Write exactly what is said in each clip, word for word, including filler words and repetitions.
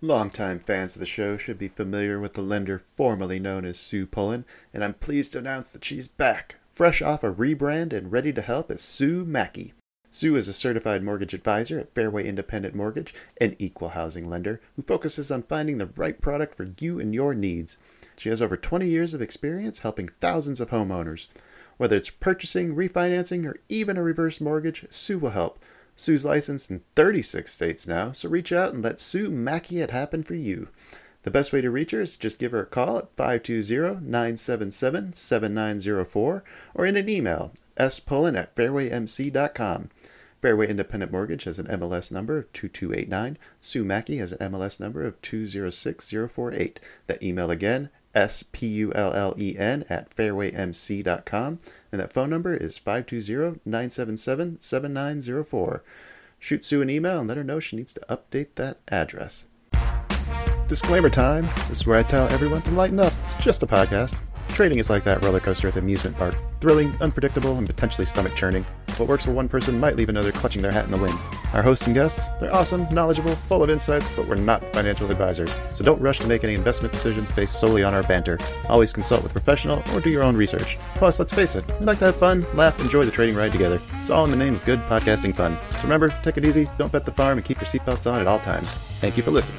Longtime fans of the show should be familiar with the lender formerly known as Sue Pullen, and I'm pleased to announce that she's back, fresh off a rebrand and ready to help as Sue Mackey. Sue is a certified mortgage advisor at Fairway Independent Mortgage, an equal housing lender who focuses on finding the right product for you and your needs. She has over twenty years of experience helping thousands of homeowners. Whether it's purchasing, refinancing, or even a reverse mortgage, Sue will help. Sue's licensed in thirty-six states now, so reach out and let Sue Mackey it happen for you. The best way to reach her is just give her a call at five two zero, nine seven seven, seven nine zero four or in an email, spullen at fairway m c dot com. Fairway Independent Mortgage has an M L S number of two two eight nine. Sue Mackey has an M L S number of two zero six zero four eight. That email again, S-P-U-L-L-E-N at fairway m c dot com, and that phone number is five two zero, nine seven seven, seven nine zero four. Shoot Sue an email and let her know she needs to update that address. Disclaimer time. This is where I tell everyone to lighten up. It's just a podcast. Trading is like that roller coaster at the amusement park. Thrilling, unpredictable, and potentially stomach-churning. What works for one person might leave another clutching their hat in the wind. Our hosts and guests, they're awesome, knowledgeable, full of insights, but we're not financial advisors. So don't rush to make any investment decisions based solely on our banter. Always consult with a professional or do your own research. Plus, let's face it, we like to have fun, laugh, enjoy the trading ride together. It's all in the name of good podcasting fun. So remember, take it easy, don't bet the farm, and keep your seatbelts on at all times. Thank you for listening.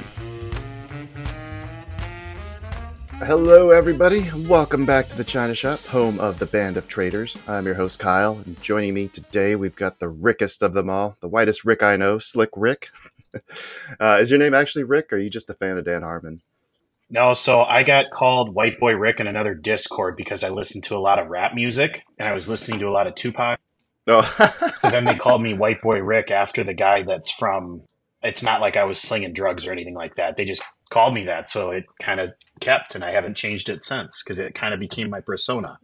Hello, everybody. Welcome back to the China Shop, home of the Band of Traders. I'm your host, Kyle, and joining me today, we've got the Rickest of them all, the whitest Rick I know, Slick Rick. uh, is your name actually Rick, or are you just a fan of Dan Harmon? No, so I got called White Boy Rick in another Discord because I listened to a lot of rap music, and I was listening to a lot of Tupac. Oh. So then they called me White Boy Rick after the guy that's from... It's not like I was slinging drugs or anything like that. They just called me that, so it kind of kept, and I haven't changed it since because it kind of became my persona.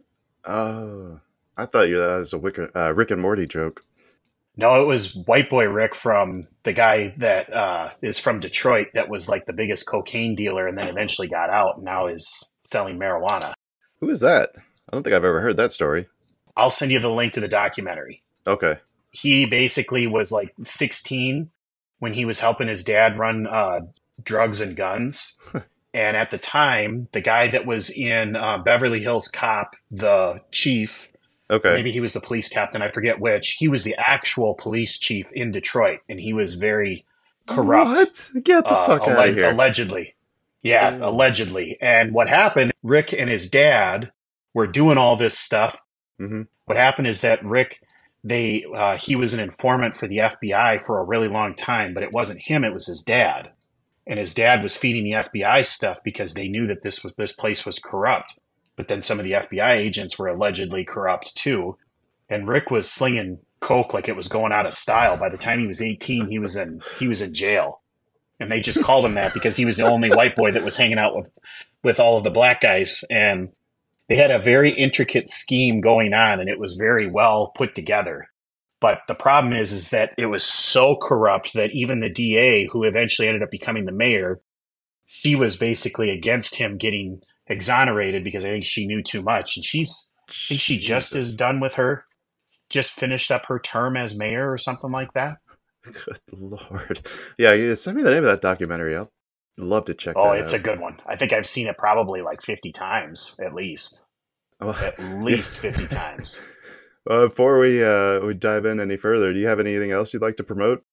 Oh, I thought you that was a Rick, uh, Rick and Morty joke. No, it was White Boy Rick from the guy that uh, is from Detroit that was like the biggest cocaine dealer and then eventually got out and now is selling marijuana. Who is that? I don't think I've ever heard that story. I'll send you the link to the documentary. Okay. He basically was like sixteen when he was helping his dad run uh, drugs and guns. And at the time, the guy that was in uh, Beverly Hills Cop, the chief, okay, maybe he was the police captain, I forget which, he was the actual police chief in Detroit, and he was very corrupt. What? Get the uh, fuck out of here. Allegedly. Yeah, oh. allegedly. And what happened, Rick and his dad were doing all this stuff. Mm-hmm. What happened is that Rick... They uh, he was an informant for the F B I for a really long time, but it wasn't him, it was his dad. And his dad was feeding the F B I stuff because they knew that this was this place was corrupt. But then some of the F B I agents were allegedly corrupt too. And Rick was slinging coke like it was going out of style. By the time he was eighteen, he was in he was in jail. And they just called him that because he was the only white boy that was hanging out with with all of the black guys. And they had a very intricate scheme going on, and it was very well put together. But the problem is, is that it was so corrupt that even the D A, who eventually ended up becoming the mayor, she was basically against him getting exonerated because I think she knew too much. And she's, I think she just is done with her, just finished up her term as mayor or something like that. Good Lord. Yeah, yeah, send me the name of that documentary. I'll love to check oh, that out. Oh, it's a good one. I think I've seen it probably like fifty times at least. Oh, at least yeah. fifty times. Well, before we uh, we dive in any further, do you have anything else you'd like to promote?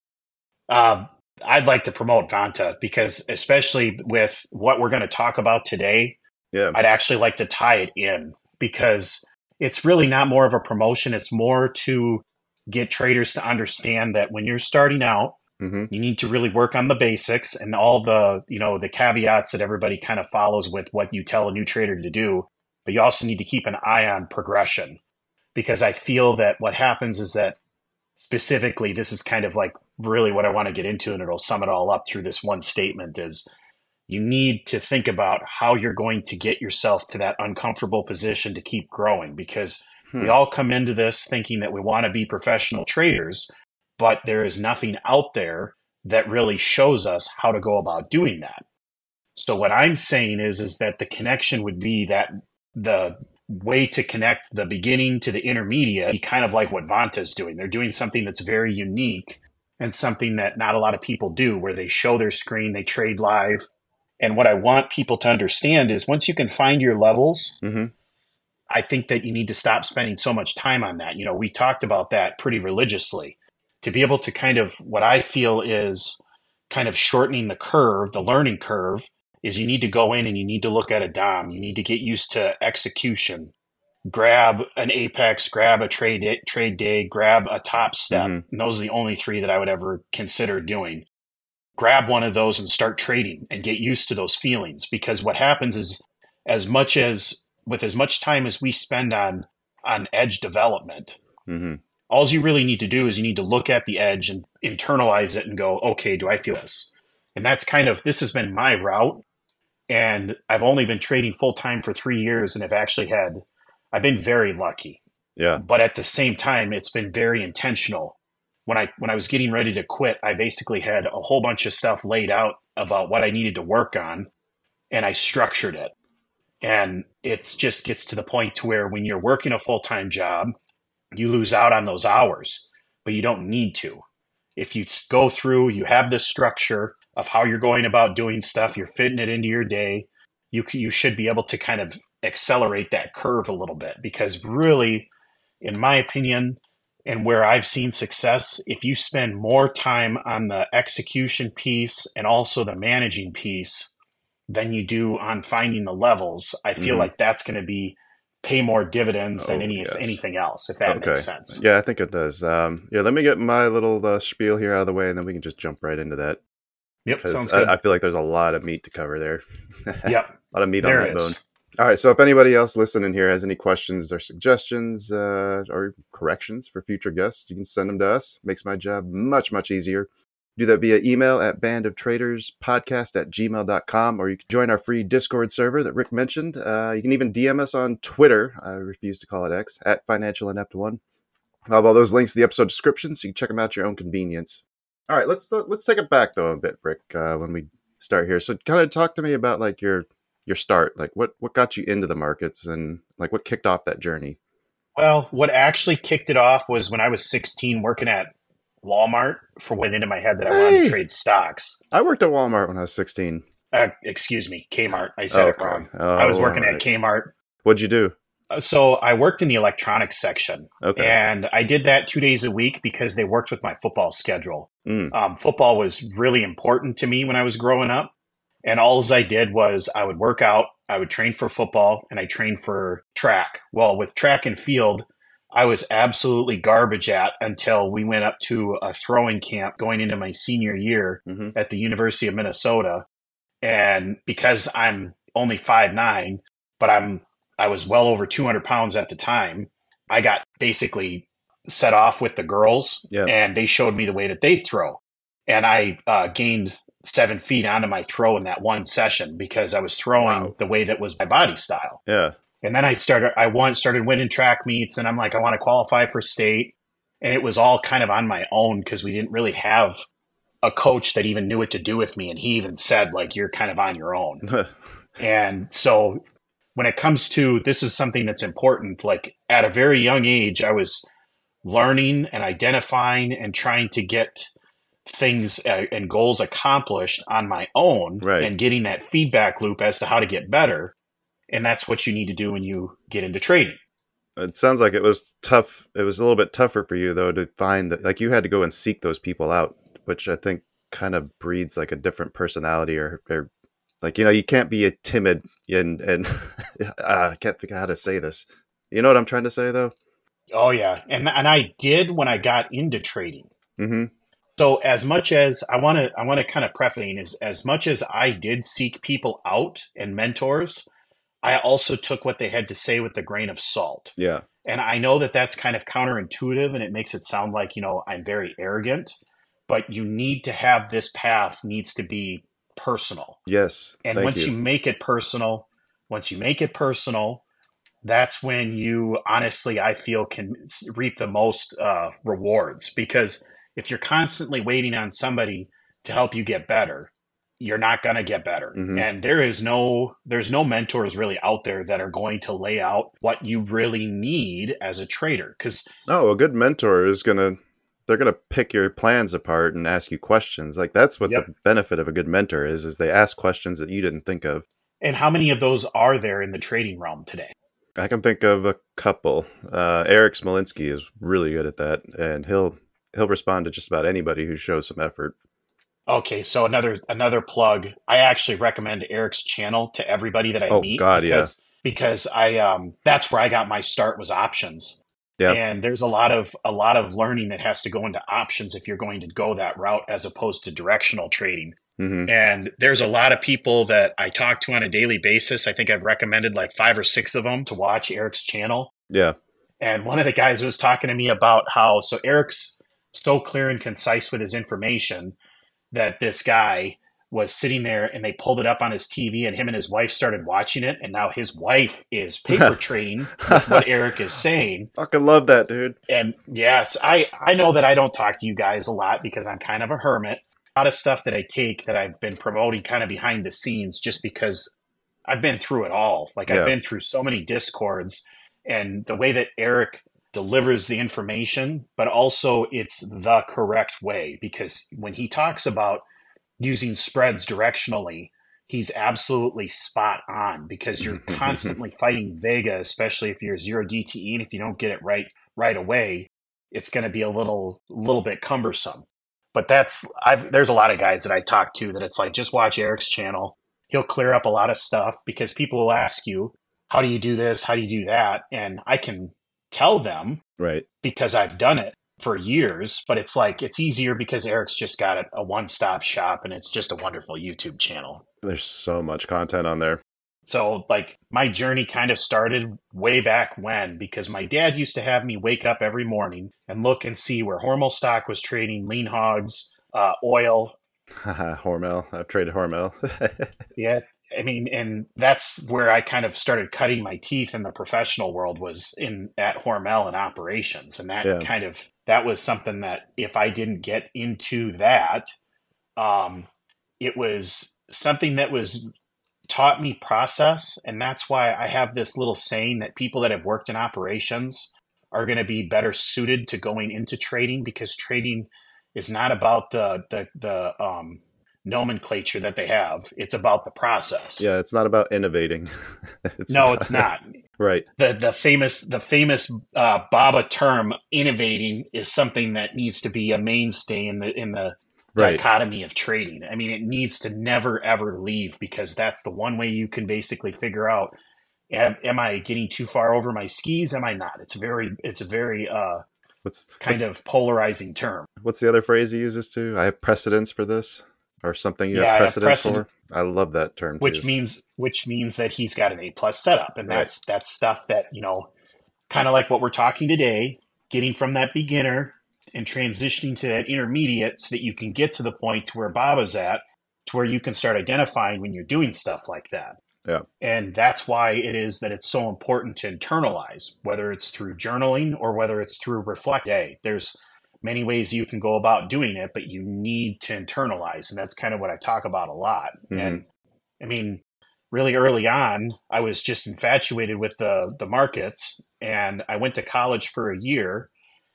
Uh, I'd like to promote Vanta because especially with what we're going to talk about today, yeah, I'd actually like to tie it in because it's really not more of a promotion. It's more to get traders to understand that when you're starting out, mm-hmm. you need to really work on the basics and all the, you know, the caveats that everybody kind of follows with what you tell a new trader to do. But you also need to keep an eye on progression because I feel that what happens is that specifically, this is kind of like really what I want to get into, and it'll sum it all up through this one statement is you need to think about how you're going to get yourself to that uncomfortable position to keep growing because hmm. we all come into this thinking that we want to be professional traders, but there is nothing out there that really shows us how to go about doing that. So what I'm saying is, is that the connection would be that the way to connect the beginning to the intermediate, kind of like what Vanta's doing. They're doing something that's very unique and something that not a lot of people do, where they show their screen, they trade live. And what I want people to understand is once you can find your levels, Mm-hmm. I think that you need to stop spending so much time on that. You know, we talked about that pretty religiously. To be able to kind of, what I feel is kind of shortening the curve, the learning curve, is you need to go in and you need to look at a dom. You need to get used to execution. Grab an apex, grab a trade day, trade day, grab a top step. Mm-hmm. And those are the only three that I would ever consider doing. Grab one of those and start trading and get used to those feelings. Because what happens is, as much as with as much time as we spend on on edge development, Mm-hmm. all you really need to do is you need to look at the edge and internalize it and go, okay, do I feel this? And that's kind of, this has been my route. And I've only been trading full time for three years and have actually had, I've been very lucky. Yeah. But at the same time, it's been very intentional. When I when I was getting ready to quit, I basically had a whole bunch of stuff laid out about what I needed to work on, and I structured it. And it just gets to the point to where when you're working a full-time job, you lose out on those hours, but you don't need to. If you go through, you have this structure of how you're going about doing stuff, you're fitting it into your day, you you should be able to kind of accelerate that curve a little bit. Because really, in my opinion, and where I've seen success, if you spend more time on the execution piece and also the managing piece than you do on finding the levels, I feel Mhm. like that's going to be pay more dividends than Oh, any yes. anything else, if that Okay. makes sense. Yeah, I think it does. Um, yeah, let me get my little uh, spiel here out of the way, and then we can just jump right into that. Yep, Because sounds good. I, I feel like there's a lot of meat to cover there. Yep, A lot of meat there on that is. bone. All right, so if anybody else listening here has any questions or suggestions uh, or corrections for future guests, you can send them to us. Makes my job much, much easier. Do that via email at bandoftraderspodcast at gmail dot com, or you can join our free Discord server that Rick mentioned. Uh, you can even D M us on Twitter. I refuse to call it X, at Financial Inept one. I'll have all those links in the episode description, so you can check them out at your own convenience. All right, let's uh, let's take it back though a bit, Rick, uh, when we start here. So kind of talk to me about like your your start, like what what got you into the markets, and like what kicked off that journey. Well, what actually kicked it off was when I was sixteen working at Walmart, for went into my head that I wanted Hey! to trade stocks. I worked at Walmart when I was sixteen. Uh, excuse me, Kmart. I said Okay. it wrong. Oh, I was working all at right. Kmart. What'd you do? Uh, So I worked in the electronics section, Okay. and I did that two days a week because they worked with my football schedule. Mm. Um, football was really important to me when I was growing up. And all I did was I would work out, I would train for football, and I trained for track. Well, with track and field, I was absolutely garbage at until we went up to a throwing camp going into my senior year hmm at the University of Minnesota. And because I'm only five nine, but I'm I was well over two hundred pounds at the time, I got basically set off with the girls, Yeah. and they showed me the way that they throw. And I uh, gained seven feet onto my throw in that one session because I was throwing Wow. the way that was my body style. Yeah. And then I started, I won, started winning track meets, and I'm like, I want to qualify for state. And it was all kind of on my own because we didn't really have a coach that even knew what to do with me. And he even said, like, you're kind of on your own. And so when it comes to, this is something that's important, like at a very young age, I was learning and identifying and trying to get things uh, and goals accomplished on my own, Right. and getting that feedback loop as to how to get better. And that's what you need to do when you get into trading. It sounds like it was tough. It was a little bit tougher for you though to find that, like you had to go and seek those people out, which I think kind of breeds like a different personality, or, or like, you know, you can't be a timid and, and uh, I can't think of how to say this. You know what I'm trying to say though? Oh yeah. And, and I did when I got into trading. Mm-hmm. So as much as I want to, I want to kind of preface is as much as I did seek people out and mentors, I also took what they had to say with a grain of salt. Yeah. And I know that that's kind of counterintuitive, and it makes it sound like, you know, I'm very arrogant, but you need to have this path needs to be personal. Yes. And Thank once you. you make it personal, once you make it personal, that's when you honestly, I feel, can reap the most uh, rewards. Because if you're constantly waiting on somebody to help you get better, you're not going to get better. Mhm. And there is no, there's no mentors really out there that are going to lay out what you really need as a trader. Because Oh, a good mentor is gonna they're going to pick your plans apart and ask you questions. Like that's what Yep. the benefit of a good mentor is, is they ask questions that you didn't think of. And how many of those are there in the trading realm today? I can think of a couple. Uh, Eric Smolinski is really good at that, and he'll he'll respond to just about anybody who shows some effort. Okay, so another another plug. I actually recommend Eric's channel to everybody that I Oh, meet God, because because I um that's where I got my start was options. Yeah. And there's a lot of a lot of learning that has to go into options if you're going to go that route as opposed to directional trading. Mm-hmm. And there's a lot of people that I talk to on a daily basis. I think I've recommended like five or six of them to watch Eric's channel. Yeah. And one of the guys was talking to me about how, so Eric's so clear and concise with his information that this guy was sitting there and they pulled it up on his T V and him and his wife started watching it. And now his wife is paper trading with what Eric is saying. Fucking love that, dude. And yes, I, I know that I don't talk to you guys a lot because I'm kind of a hermit. A lot of stuff that I take that I've been promoting kind of behind the scenes just because I've been through it all. Like Yeah. I've been through so many discords, and the way that Eric delivers the information, but also it's the correct way, because when he talks about using spreads directionally, he's absolutely spot on because you're constantly fighting Vega, especially if you're zero D T E, and if you don't get it right right away, it's going to be a little little bit cumbersome. But that's I've there's a lot of guys that I talk to that it's like, just watch Eric's channel. He'll clear up a lot of stuff because people will ask you, how do you do this? How do you do that? And I can tell them Right. because I've done it for years, but it's like, it's easier because Eric's just got a, a one-stop shop and it's just a wonderful YouTube channel. There's so much content on there. So like my journey kind of started way back when, because my dad used to have me wake up every morning and look and see where Hormel stock was trading, lean hogs, uh, oil. Hormel. I've traded Hormel. Yeah. I mean, and that's where I kind of started cutting my teeth in the professional world, was in at Hormel and operations. And that Yeah. kind of, that was something that if I didn't get into that, um, it was something that was taught me process. And that's why I have this little saying that people that have worked in operations are going to be better suited to going into trading, because trading is not about the, the, the, um, nomenclature that they have. It's about the process. Yeah, it's not about innovating. it's no, about, it's not. Right. The the famous the famous uh, Baba term, innovating, is something that needs to be a mainstay in the in the Right. dichotomy of trading. I mean, it needs to never ever leave, because that's the one way you can basically figure out, am, am I getting too far over my skis? Am I not? It's very it's a very uh, What's kind what's, of polarizing term. what's the other phrase he uses too? I have precedence for this, or something you Yeah, I have have precedence precedent. for. I love that term which too. means which means that he's got an A plus setup, and Right. that's that's stuff that, you know, kind of like what we're talking today, getting from that beginner and transitioning to that intermediate, so that you can get to the point to where Baba's at, to where you can start identifying when you're doing stuff like that. Yeah. And that's why it is that it's so important to internalize, whether it's through journaling or whether it's through reflect day. There's many ways you can go about doing it, but you need to internalize. And that's kind of what I talk about a lot. Mhm. And I mean, really early on, I was just infatuated with the, the markets, and I went to college for a year.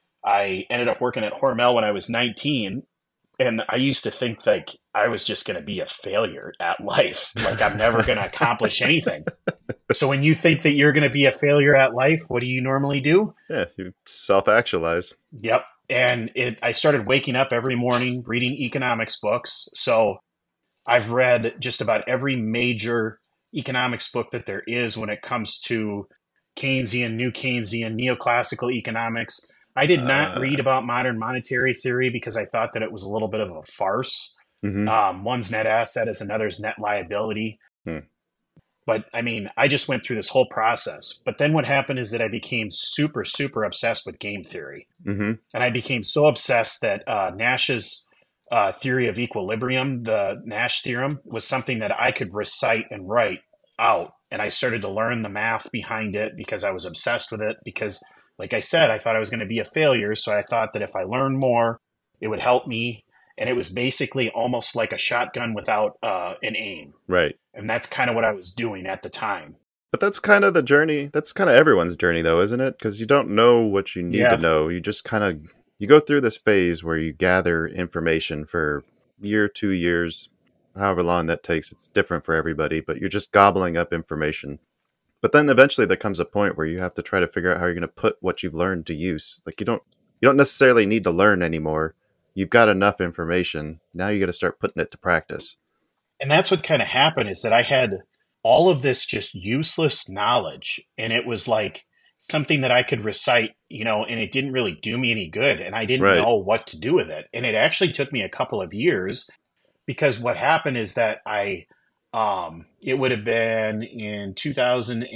I ended up working at Hormel when I was nineteen. And I used to think like I was just going to be a failure at life. Like I'm never going to accomplish anything. So when you think that you're going to be a failure at life, what do you normally do? Yeah, you self-actualize. Yep. And it, I started waking up every morning reading economics books. So I've read just about every major economics book that there is when it comes to Keynesian, New Keynesian, neoclassical economics. I did not Uh. read about modern monetary theory because I thought that it was a little bit of a farce. Mm-hmm. Um, one's net asset is another's net liability. Hmm. But I mean, I just went through this whole process. But then what happened is that I became super, super obsessed with game theory. Mm-hmm. And I became so obsessed that uh, Nash's uh, theory of equilibrium, the Nash theorem, was something that I could recite and write out. And I started to learn the math behind it because I was obsessed with it. Because, like I said, I thought I was going to be a failure. So I thought that if I learned more, it would help me. And it was basically almost like a shotgun without uh, an aim. Right. And that's kind of what I was doing at the time. But that's kind of the journey. That's kind of everyone's journey, though, isn't it? Because you don't know what you need Yeah. to know. You just kind of you go through this phase where you gather information for a year, two years, however long that takes. It's different for everybody, but you're just gobbling up information. But then eventually there comes a point where you have to try to figure out how you're going to put what you've learned to use. Like you don't you don't necessarily need to learn anymore. You've got enough information. Now you got to start putting it to practice. And that's what kind of happened is that I had all of this just useless knowledge. And it was like something that I could recite, you know, and it didn't really do me any good. And I didn't Right. know what to do with it. And it actually took me a couple of years because what happened is that I, um, it would have been in two thousand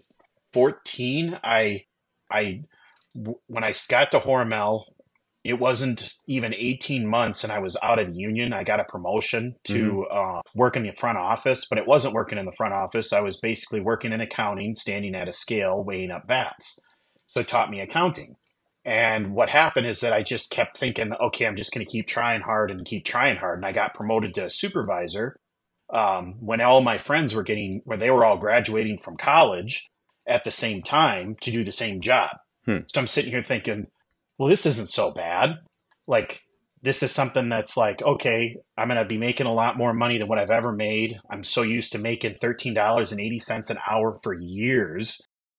fourteen. I, I, when I got to Hormel, it wasn't even eighteen months and I was out of the union. I got a promotion to uh, work in the front office, but it wasn't working in the front office. I was basically working in accounting, standing at a scale, weighing up V A Ts. So it taught me accounting. And what happened is that I just kept thinking, okay, I'm just going to keep trying hard and keep trying hard. And I got promoted to supervisor um, when all my friends were getting, when they were all graduating from college at the same time to do the same job. Hmm. So I'm sitting here thinking, well, this isn't so bad. Like, this is something that's like, okay, I'm going to be making a lot more money than what I've ever made. I'm so used to making thirteen dollars and eighty cents an hour for years.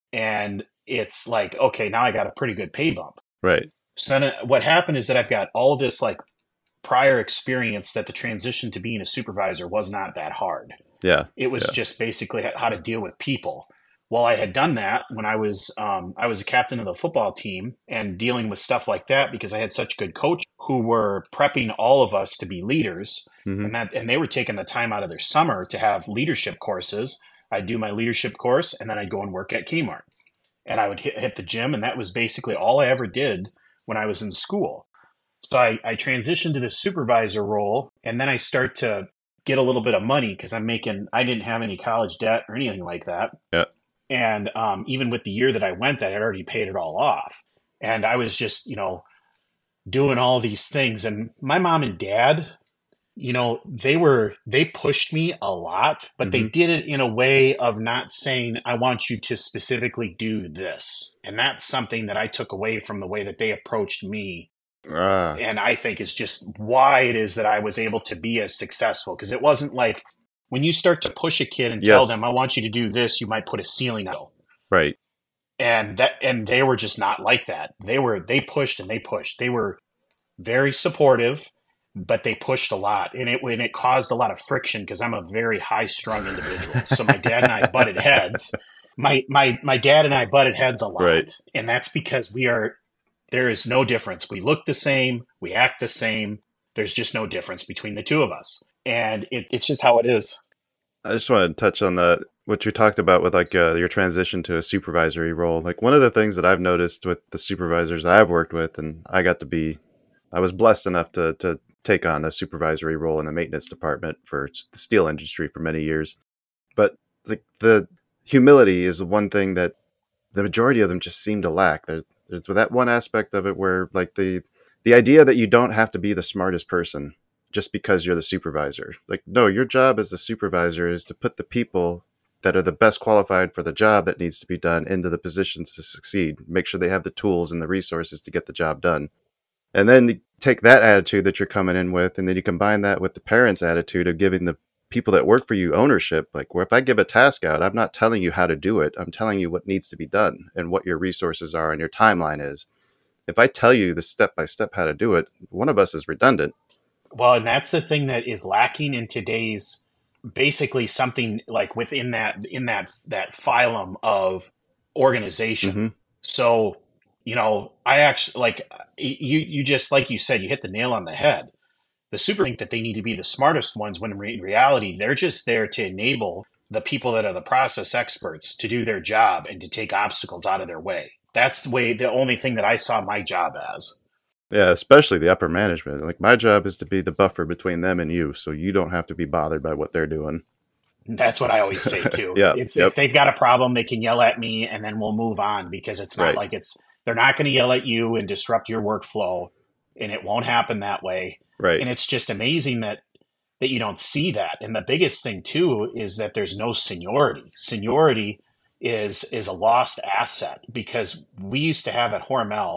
And it's like, okay, now I got a pretty good pay bump. Right. So then what happened is that I've got all this like prior experience that the transition to being a supervisor was not that hard. Yeah. It was yeah. just basically how to deal with people. Well, I had done that when I was um, I was a captain of the football team and dealing with stuff like that because I had such good coaches who were prepping all of us to be leaders, mm-hmm. and that and they were taking the time out of their summer to have leadership courses. I'd do my leadership course, and then I'd go and work at Kmart, and I would hit, hit the gym, and that was basically all I ever did when I was in school. So I, I transitioned to the supervisor role, and then I start to get a little bit of money because I'm making I didn't have any college debt or anything like that. Yeah. And um, even with the year that I went, that I had already paid it all off. And I was just, you know, doing all these things. And my mom and dad, you know, they were, they pushed me a lot, but mm-hmm. they did it in a way of not saying, I want you to specifically do this. And that's something that I took away from the way that they approached me. Ah. And I think is just why it is that I was able to be as successful. Because it wasn't like, when you start to push a kid and yes. tell them, I want you to do this, you might put a ceiling out. Right. And that, and they were just not like that. They were, they pushed and they pushed. They were very supportive, but they pushed a lot. And it, and it caused a lot of friction because I'm a very high strung individual. So my dad and I butted heads. My, my, my dad and I butted heads a lot. Right. And that's because we are, there is no difference. We look the same. We act the same. There's just no difference between the two of us. And it, it's just how it is. I just want to touch on the what you talked about with like uh, your transition to a supervisory role. Like one of the things that I've noticed with the supervisors I've worked with, and I got to be, I was blessed enough to to take on a supervisory role in a maintenance department for the steel industry for many years. But the the humility is one thing that the majority of them just seem to lack. There's there's that one aspect of it where like the the idea that you don't have to be the smartest person just because you're the supervisor. Like, no, your job as the supervisor is to put the people that are the best qualified for the job that needs to be done into the positions to succeed. Make sure they have the tools and the resources to get the job done. And then you take that attitude that you're coming in with, and then you combine that with the parents' attitude of giving the people that work for you ownership. Like, well, if I give a task out, I'm not telling you how to do it. I'm telling you what needs to be done and what your resources are and your timeline is. If I tell you the step-by-step how to do it, one of us is redundant. Well, and that's the thing that is lacking in today's, basically something like within that, in that, that phylum of organization. Mm-hmm. So, you know, I actually like you, you just, like you said, you hit the nail on the head. The super think that they need to be the smartest ones when in reality, they're just there to enable the people that are the process experts to do their job and to take obstacles out of their way. That's the way, the only thing that I saw my job as. Yeah, especially the upper management. Like my job is to be the buffer between them and you, so you don't have to be bothered by what they're doing. That's what I always say too. yeah, it's yep. If they've got a problem, they can yell at me and then we'll move on because it's not right. like it's, they're not going to yell at you and disrupt your workflow, and it won't happen that way. Right. And it's just amazing that, that you don't see that. And the biggest thing too is that there's no seniority. Seniority is, is a lost asset because we used to have at Hormel,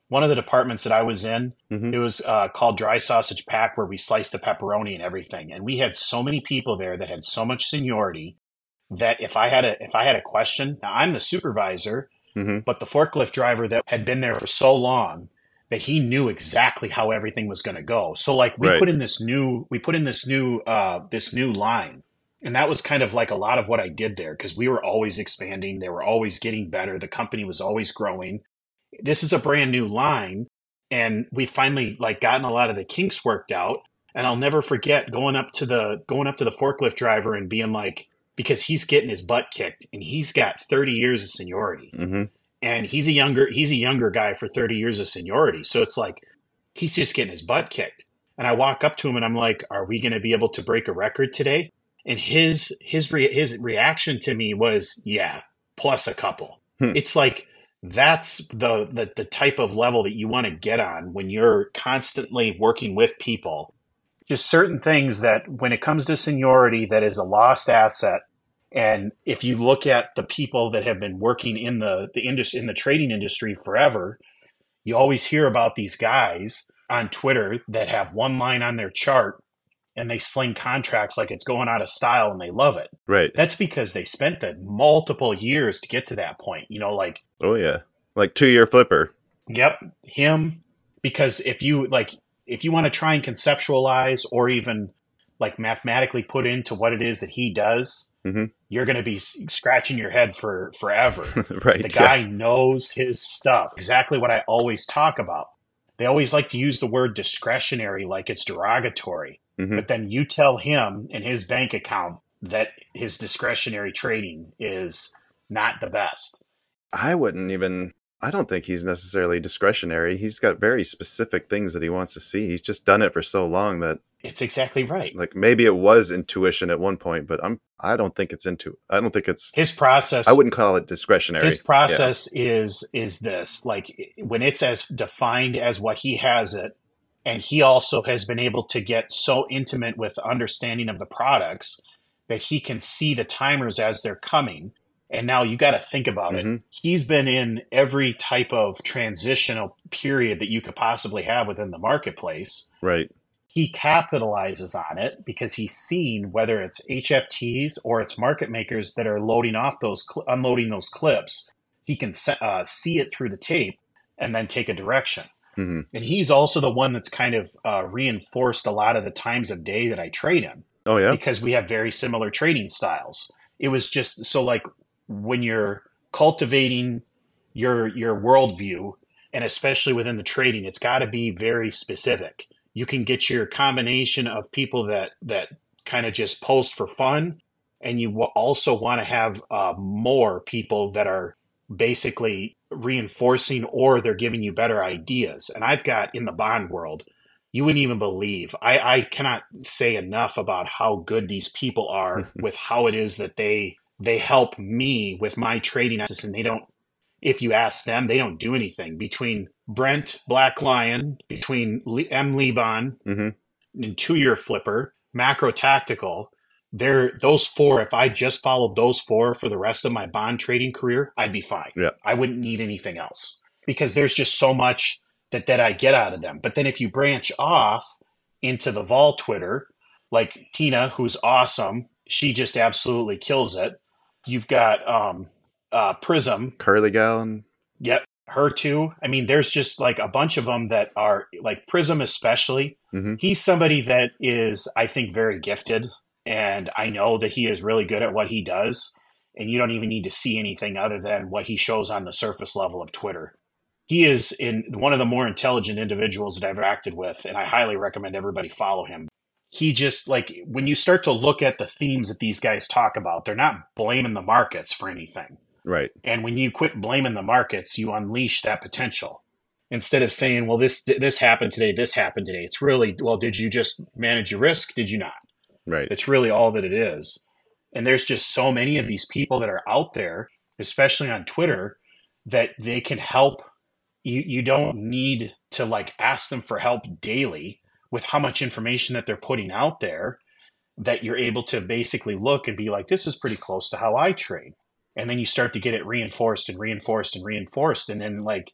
one of the departments that I was in, Mm-hmm. it was uh, called Dry Sausage Pack, where we sliced the pepperoni and everything. And we had so many people there that had so much seniority that if I had a if I had a question, now I'm the supervisor, Mm-hmm. but the forklift driver that had been there for so long that he knew exactly how everything was going to go. So like we Right. put in this new we put in this new uh, this new line. And that was kind of like a lot of what I did there, because we were always expanding. They were always getting better. The company was always growing. This is a brand new line. And we finally like gotten a lot of the kinks worked out. And I'll never forget going up to the going up to the forklift driver and being like, because he's getting his butt kicked and he's got thirty years of seniority. Mm-hmm. And he's a younger he's a younger guy for thirty years of seniority. So it's like he's just getting his butt kicked. And I walk up to him and I'm like, are we going to be able to break a record today? And his his re- his reaction to me was, yeah, plus a couple. Hmm. It's like that's the, the the type of level that you want to get on when you're constantly working with people. Just certain things that when it comes to seniority, that is a lost asset. And if you look at the people that have been working in the the industry in the trading industry forever, you always hear about these guys on Twitter that have one line on their chart and they sling contracts like it's going out of style and they love it. Right. That's because they spent the multiple years to get to that point. You know, like, Oh, yeah. Like two-year flipper. yep, him. Because if you like, if you want to try and conceptualize or even like mathematically put into what it is that he does, mm-hmm. you're going to be scratching your head for forever. Right. The guy yes. knows his stuff. Exactly what I always talk about. They always like to use the word discretionary like it's derogatory. Mm-hmm. But then you tell him in his bank account that his discretionary trading is not the best. I wouldn't even, I don't think he's necessarily discretionary. He's got very specific things that he wants to see. He's just done it for so long that, It's exactly right. like, maybe it was intuition at one point, but I'm, I don't think it's into, I don't think it's, His process, I wouldn't call it discretionary. his process is, is this, like when it's as defined as what he has it, and he also has been able to get so intimate with understanding of the products that he can see the timers as they're coming. And now you got to think about Mhm. it. He's been in every type of transitional period that you could possibly have within the marketplace. Yeah. Right. He capitalizes on it because he's seen whether it's H F Ts or it's market makers that are loading off those, cl- unloading those clips. He can se- uh, see it through the tape and then take a direction. Mm-hmm. And he's also the one that's kind of uh, reinforced a lot of the times of day that I trade in. Oh, yeah. Because we have very similar trading styles. It was just so like when you're cultivating your your worldview, and especially within the trading, it's got to be very specific. You can get your combination of people that that kind of just post for fun, and you also want to have uh, more people that are basically reinforcing or they're giving you better ideas. And I've got in the bond world, you wouldn't even believe. I, I cannot say enough about how good these people are with how it is that they they help me with my trading access. And they don't, if you ask them, they don't do anything. Between Brent Black Lion, between M. Liban, mm-hmm. and Two Year Flipper, Macro Tactical, they're those four. If I just followed those four for the rest of my bond trading career, I'd be fine. Yeah. I wouldn't need anything else because there's just so much that, that I get out of them. But then if you branch off into the vol Twitter, like Tina, who's awesome, she just absolutely kills it. You've got um, uh, Prism. Curly Gal. Yep. Her too. I mean, there's just like a bunch of them that are like Prism, especially. Mm-hmm. He's somebody that is, I think, very gifted. And I know that he is really good at what he does. And you don't even need to see anything other than what he shows on the surface level of Twitter. He is in one of the more intelligent individuals that I've acted with. And I highly recommend everybody follow him. He just like when you start to look at the themes that these guys talk about, they're not blaming the markets for anything. Right. And when you quit blaming the markets, you unleash that potential. Instead of saying, well, this this happened today, this happened today. It's really, well, did you just manage your risk? Did you not? Right. It's really all that it is. And there's just so many of these people that are out there, especially on Twitter, that they can help. You, you don't need to like ask them for help daily with how much information that they're putting out there, that you're able to basically look and be like, this is pretty close to how I trade. And then you start to get it reinforced and reinforced and reinforced. And then like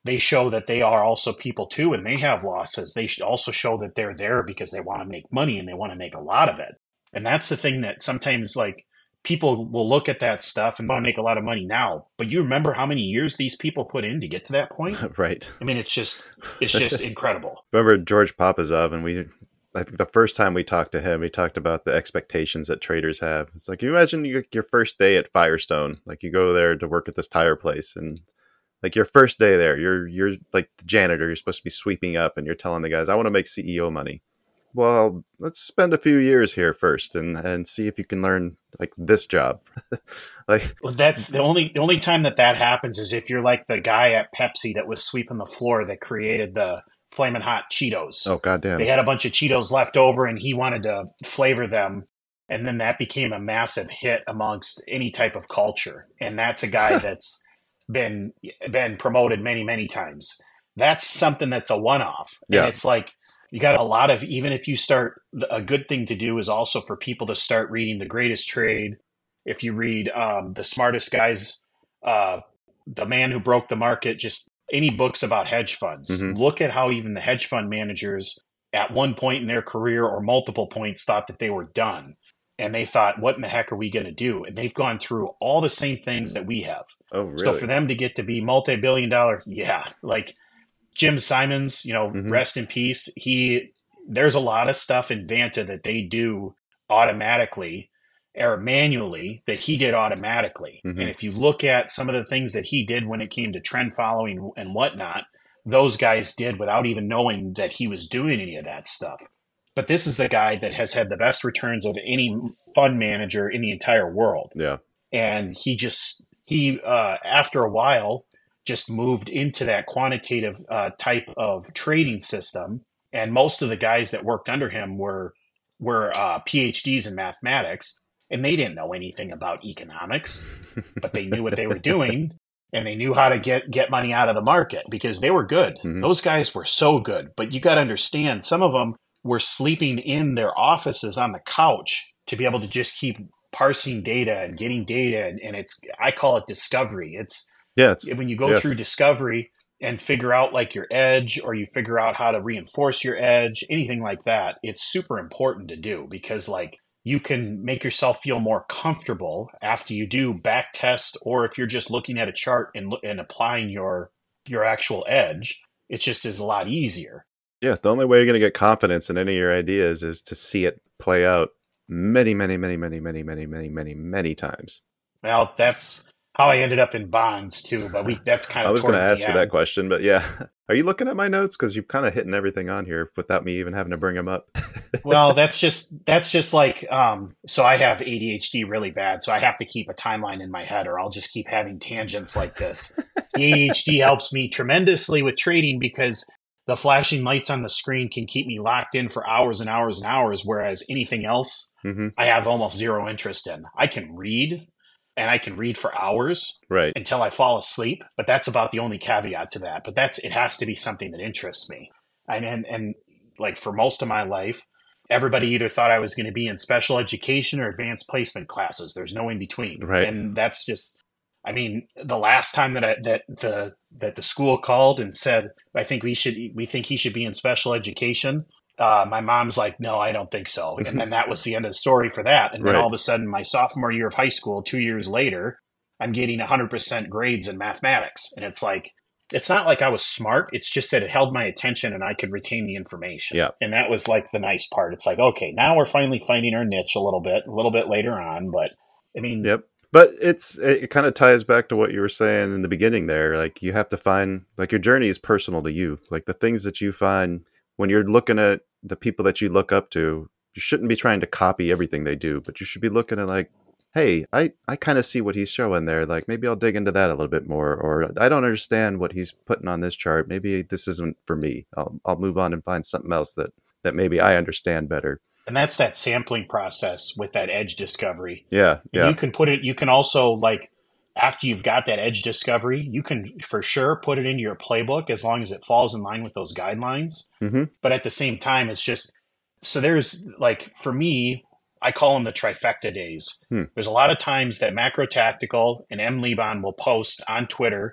they show that they are also people too, and they have losses. They should also show that they're there because they want to make money and they want to make a lot of it. And that's the thing that sometimes like people will look at that stuff and want to make a lot of money now. But you remember how many years these people put in to get to that point? Right. I mean, it's just it's just incredible. Remember George Papazov, and we I think the first time we talked to him, we talked about the expectations that traders have. It's like, you imagine your, your first day at Firestone, like you go there to work at this tire place, and like your first day there, you're you're like the janitor, you're supposed to be sweeping up, and you're telling the guys, I want to make C E O money. Well, let's spend a few years here first and, and see if you can learn like this job. Like, well, that's the only the only time that that happens is if you're like the guy at Pepsi that was sweeping the floor that created the Flamin' Hot Cheetos. Oh, goddamn. They had a bunch of Cheetos left over and he wanted to flavor them. And then that became a massive hit amongst any type of culture. And that's a guy that's been been promoted many, many times. That's something that's a one-off. Yeah. And it's like, you got a lot of, even if you start, a good thing to do is also for people to start reading The Greatest Trade. If you read um, The Smartest Guys, uh, The Man Who Broke the Market, just any books about hedge funds. Mm-hmm. Look at how even the hedge fund managers at one point in their career or multiple points thought that they were done. And they thought, what in the heck are we going to do? And they've gone through all the same things that we have. Oh, really? So for them to get to be multi-billion dollar, yeah, like Jim Simons, you know, mm-hmm. rest in peace. He, there's a lot of stuff in Vanta that they do automatically or manually that he did automatically. Mm-hmm. And if you look at some of the things that he did when it came to trend following and whatnot, those guys did without even knowing that he was doing any of that stuff. But this is a guy that has had the best returns of any fund manager in the entire world. Yeah. And he just, he, uh, after a while, just moved into that quantitative uh, type of trading system. And most of the guys that worked under him were, were uh, P H Ds in mathematics. And they didn't know anything about economics, but they knew what they were doing. And they knew how to get, get money out of the market because they were good. Mm-hmm. Those guys were so good. But you got to understand, some of them were sleeping in their offices on the couch to be able to just keep parsing data and getting data. And, and it's, I call it discovery. It's, yeah, it's when you go yes. through discovery and figure out like your edge, or you figure out how to reinforce your edge, anything like that, it's super important to do because like you can make yourself feel more comfortable after you do back test, or if you're just looking at a chart and, and applying your, your actual edge, it just is a lot easier. Yeah, the only way you're going to get confidence in any of your ideas is to see it play out many, many, many, many, many, many, many, many, many times. Well, that's how I ended up in bonds too, but we that's kind of I was going to ask you end. that question, but yeah. Are you looking at my notes? Because you've kind of hitting everything on here without me even having to bring them up. Well, that's just that's just like um, so I have A D H D really bad, so I have to keep a timeline in my head, or I'll just keep having tangents like this. The A D H D helps me tremendously with trading because the flashing lights on the screen can keep me locked in for hours and hours and hours, whereas anything else mm-hmm. I have almost zero interest in. I can read. And I can read for hours right. until I fall asleep. But that's about the only caveat to that. But that's it has to be something that interests me. And and, and like for most of my life, everybody either thought I was going to be in special education or advanced placement classes. There's no in between. Right. And that's just, I mean, the last time that I, that the that the school called and said, I think we should we think he should be in special education. Uh, my mom's like, no, I don't think so. And then that was the end of the story for that. And then right. all of a sudden, my sophomore year of high school, two years later, I'm getting one hundred percent grades in mathematics. And it's like, it's not like I was smart. It's just that it held my attention and I could retain the information. Yeah. And that was like the nice part. It's like, okay, now we're finally finding our niche a little bit, a little bit later on. But I mean, yep. But it's it kind of ties back to what you were saying in the beginning there. Like you have to find, like your journey is personal to you. Like the things that you find when you're looking at the people that you look up to, you shouldn't be trying to copy everything they do, but you should be looking at like, hey, I, I kind of see what he's showing there. Like maybe I'll dig into that a little bit more, or I don't understand what he's putting on this chart. Maybe this isn't for me. I'll, I'll move on and find something else that, that maybe I understand better. And that's that sampling process with that edge discovery. Yeah. And yeah. you can put it, you can also like, after you've got that edge discovery, you can for sure put it into your playbook as long as it falls in line with those guidelines. Mm-hmm. But at the same time, it's just, so there's like, for me, I call them the trifecta days. Hmm. There's a lot of times that Macro Tactical and M. Liban will post on Twitter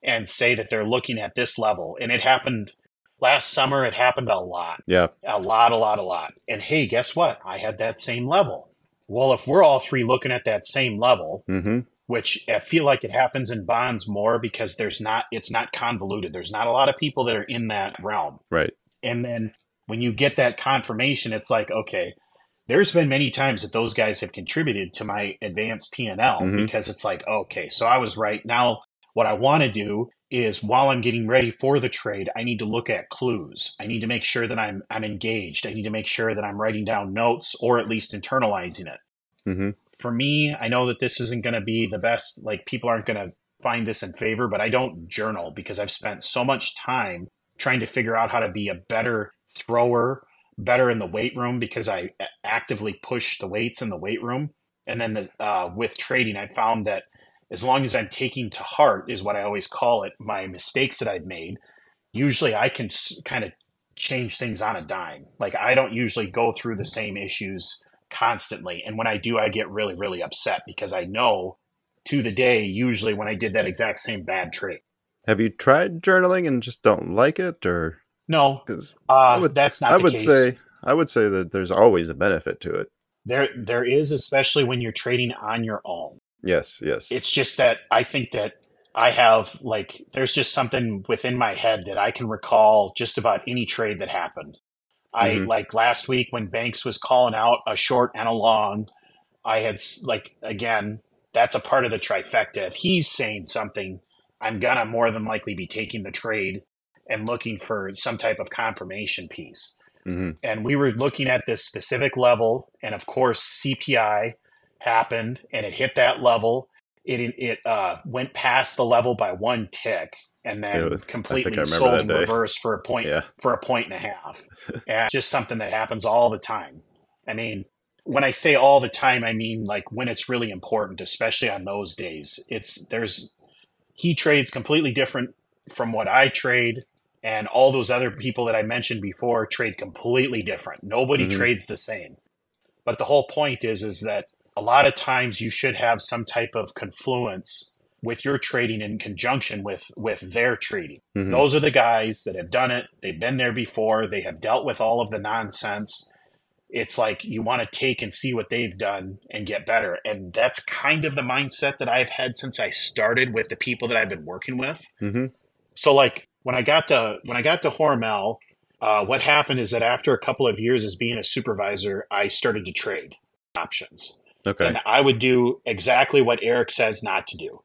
and say that they're looking at this level. And it happened last summer. It happened a lot, Yeah. a lot, a lot, a lot. And hey, guess what? I had that same level. Well, if we're all three looking at that same level, Mm-hmm. which I feel like it happens in bonds more because there's not, it's not convoluted. There's not a lot of people that are in that realm. Right. And then when you get that confirmation, it's like, okay, there's been many times that those guys have contributed to my advanced P and L Mhm. because it's like, okay, so I was right. Now, what I want to do is while I'm getting ready for the trade, I need to look at clues. I need to make sure that I'm I'm engaged. I need to make sure that I'm writing down notes or at least internalizing it. Mm-hmm. For me, I know that this isn't going to be the best, like people aren't going to find this in favor, but I don't journal because I've spent so much time trying to figure out how to be a better thrower, better in the weight room because I actively push the weights in the weight room. And then the, uh, with trading, I found that as long as I'm taking to heart, is what I always call it, my mistakes that I've made, usually I can s- kind of change things on a dime. Like I don't usually go through the same issues constantly. And when I do, I get really, really upset because I know to the day, usually when I did that exact same bad trade. Have you tried journaling and just don't like it, or No, because uh, I would that's not I the would case. say I would say that there's always a benefit to it. There, there is, especially when you're trading on your own. Yes, yes. It's just that I think that I have like, there's just something within my head that I can recall just about any trade that happened. I Mhm. like last week when Banks was calling out a short and a long, I had s- like, again, that's a part of the trifecta. If he's saying something, I'm gonna more than likely be taking the trade and looking for some type of confirmation piece. Mhm. And we were looking at this specific level, and of course C P I happened and it hit that level. It it uh, went past the level by one tick and Yeah, then I think I completely remember sold that in day. reverse for a point Yeah. for a point and a half. And it's just something that happens all the time. I mean, when I say all the time, I mean like when it's really important, especially on those days. It's there's he trades completely different from what I trade, and all those other people that I mentioned before trade completely different. Nobody Mhm. trades the same. But the whole point is is that a lot of times you should have some type of confluence with your trading in conjunction with with their trading. Mhm. Those are the guys that have done it. They've been there before. They have dealt with all of the nonsense. It's like you want to take and see what they've done and get better. And that's kind of the mindset that I've had since I started with the people that I've been working with. Mhm. So like when I got to when I got to Hormel, uh, what happened is that after a couple of years as being a supervisor, I started to trade options. Okay. And I would do exactly what Eric says not to do.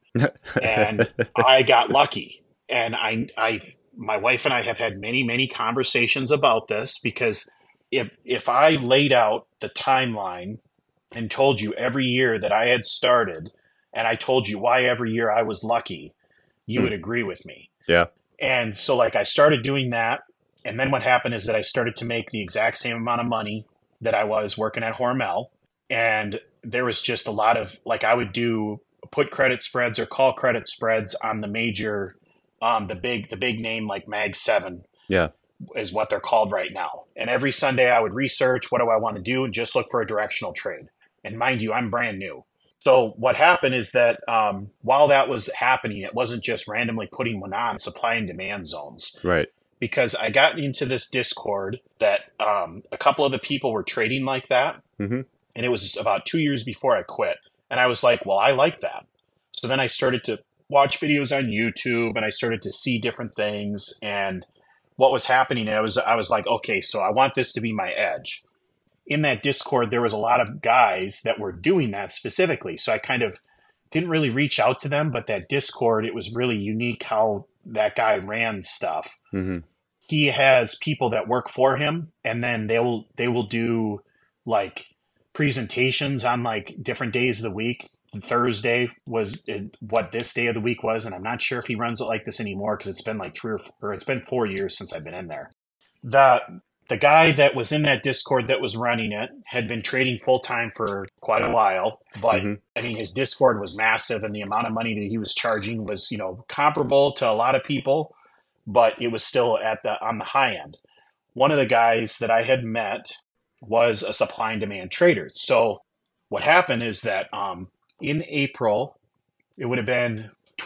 And I got lucky. And I I my wife and I have had many, many conversations about this because if if I laid out the timeline and told you every year that I had started and I told you why every year I was lucky, you Hmm. would agree with me. Yeah. And so like I started doing that. And then what happened is that I started to make the exact same amount of money that I was working at Hormel. And there was just a lot of like I would do put credit spreads or call credit spreads on the major um the big the big name like Mag seven Yeah. is what they're called right now. And every Sunday I would research what do I want to do and just look for a directional trade. And mind you, I'm brand new. So what happened is that um, while that was happening, it wasn't just randomly putting one on supply and demand zones. Right. Because I got into this Discord that um, a couple of the people were trading like that. Mhm. And it was about two years before I quit. And I was like, well, I like that. So then I started to watch videos on YouTube and I started to see different things. And what was happening, I was I was like, okay, so I want this to be my edge. In that Discord, there was a lot of guys that were doing that specifically. So I kind of didn't really reach out to them, but that Discord, it was really unique how that guy ran stuff. Mhm. He has people that work for him, and then they will they will do like presentations on like different days of the week. Thursday was it, what this day of the week was, and I'm not sure if he runs it like this anymore because it's been like three or, four, or it's been four years since I've been in there. The the guy that was in that Discord that was running it had been trading full time for quite a while, but Mhm. I mean his Discord was massive, and the amount of money that he was charging was you know comparable to a lot of people, but it was still at the on the high end. One of the guys that I had met was a supply and demand trader. So what happened is that um, in April, it would have been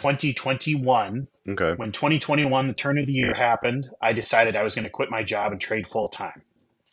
twenty twenty-one. Okay. When twenty twenty-one, the turn of the year happened, I decided I was going to quit my job and trade full time.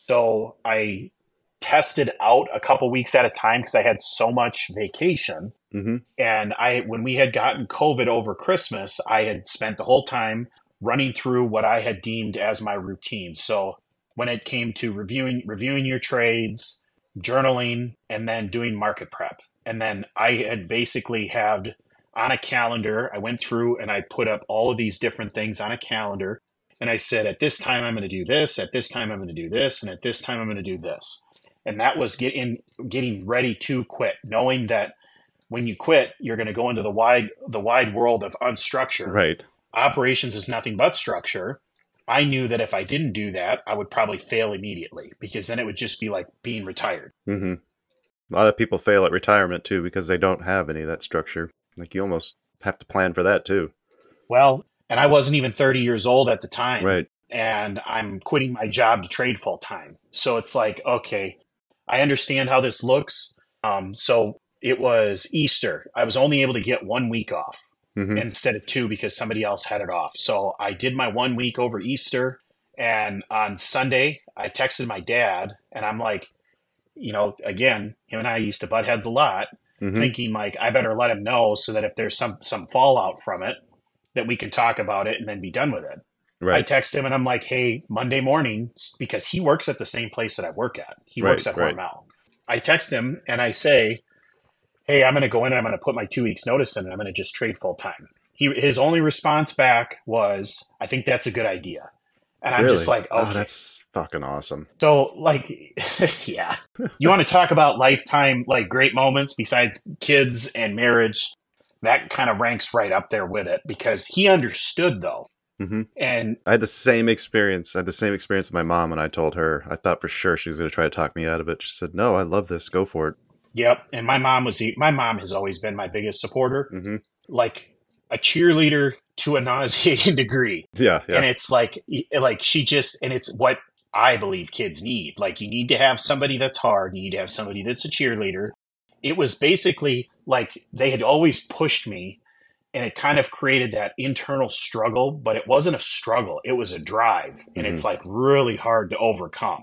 So I tested out a couple weeks at a time because I had so much vacation. Mm-hmm. And I, when we had gotten COVID over Christmas, I had spent the whole time running through what I had deemed as my routine. So when it came to reviewing, reviewing your trades, journaling, and then doing market prep. And then I had basically had on a calendar, I went through and I put up all of these different things on a calendar. And I said, at this time, I'm going to do this. At this time, I'm going to do this. And at this time, I'm going to do this. And that was getting, getting ready to quit, knowing that when you quit, you're going to go into the wide, the wide world of unstructured. Right. Operations is nothing but structure. I knew that if I didn't do that, I would probably fail immediately because then it would just be like being retired. Mm-hmm. A lot of people fail at retirement too because they don't have any of that structure. Like you almost have to plan for that too. Well, and I wasn't even thirty years old at the time. Right. And I'm quitting my job to trade full time. So it's like, okay, I understand how this looks. Um, so it was Easter. I was only able to get one week off Mm-hmm. instead of two because somebody else had it off. So I did my one week over Easter. And on Sunday, I texted my dad and I'm like, you know, again, him and I used to butt heads a lot, Mm-hmm. thinking like, I better let him know so that if there's some, some fallout from it, that we can talk about it and then be done with it. Right. I text him and I'm like, hey, Monday morning, because he works at the same place that I work at. He Right, works at right. Hormel. I text him and I say, hey, I'm going to go in and I'm going to put my two weeks notice in and I'm going to just trade full time. He, his only response back was, I think that's a good idea. And I'm Really? just like, okay. Oh, that's fucking awesome. So like, yeah, you want to talk about lifetime, like great moments besides kids and marriage. That kind of ranks right up there with it because he understood though. Mm-hmm. And I had the same experience. I had the same experience with my mom when I told her. I thought for sure she was going to try to talk me out of it. She said, no, I love this. Go for it. yep. And my mom was, the, my mom has always been my biggest supporter, Mm-hmm. like a cheerleader to a nauseating degree. Yeah, yeah. And it's like, like she just, and it's what I believe kids need. Like you need to have somebody that's hard. You need to have somebody that's a cheerleader. It was basically like they had always pushed me and it kind of created that internal struggle, but it wasn't a struggle. It was a drive and Mhm. it's like really hard to overcome.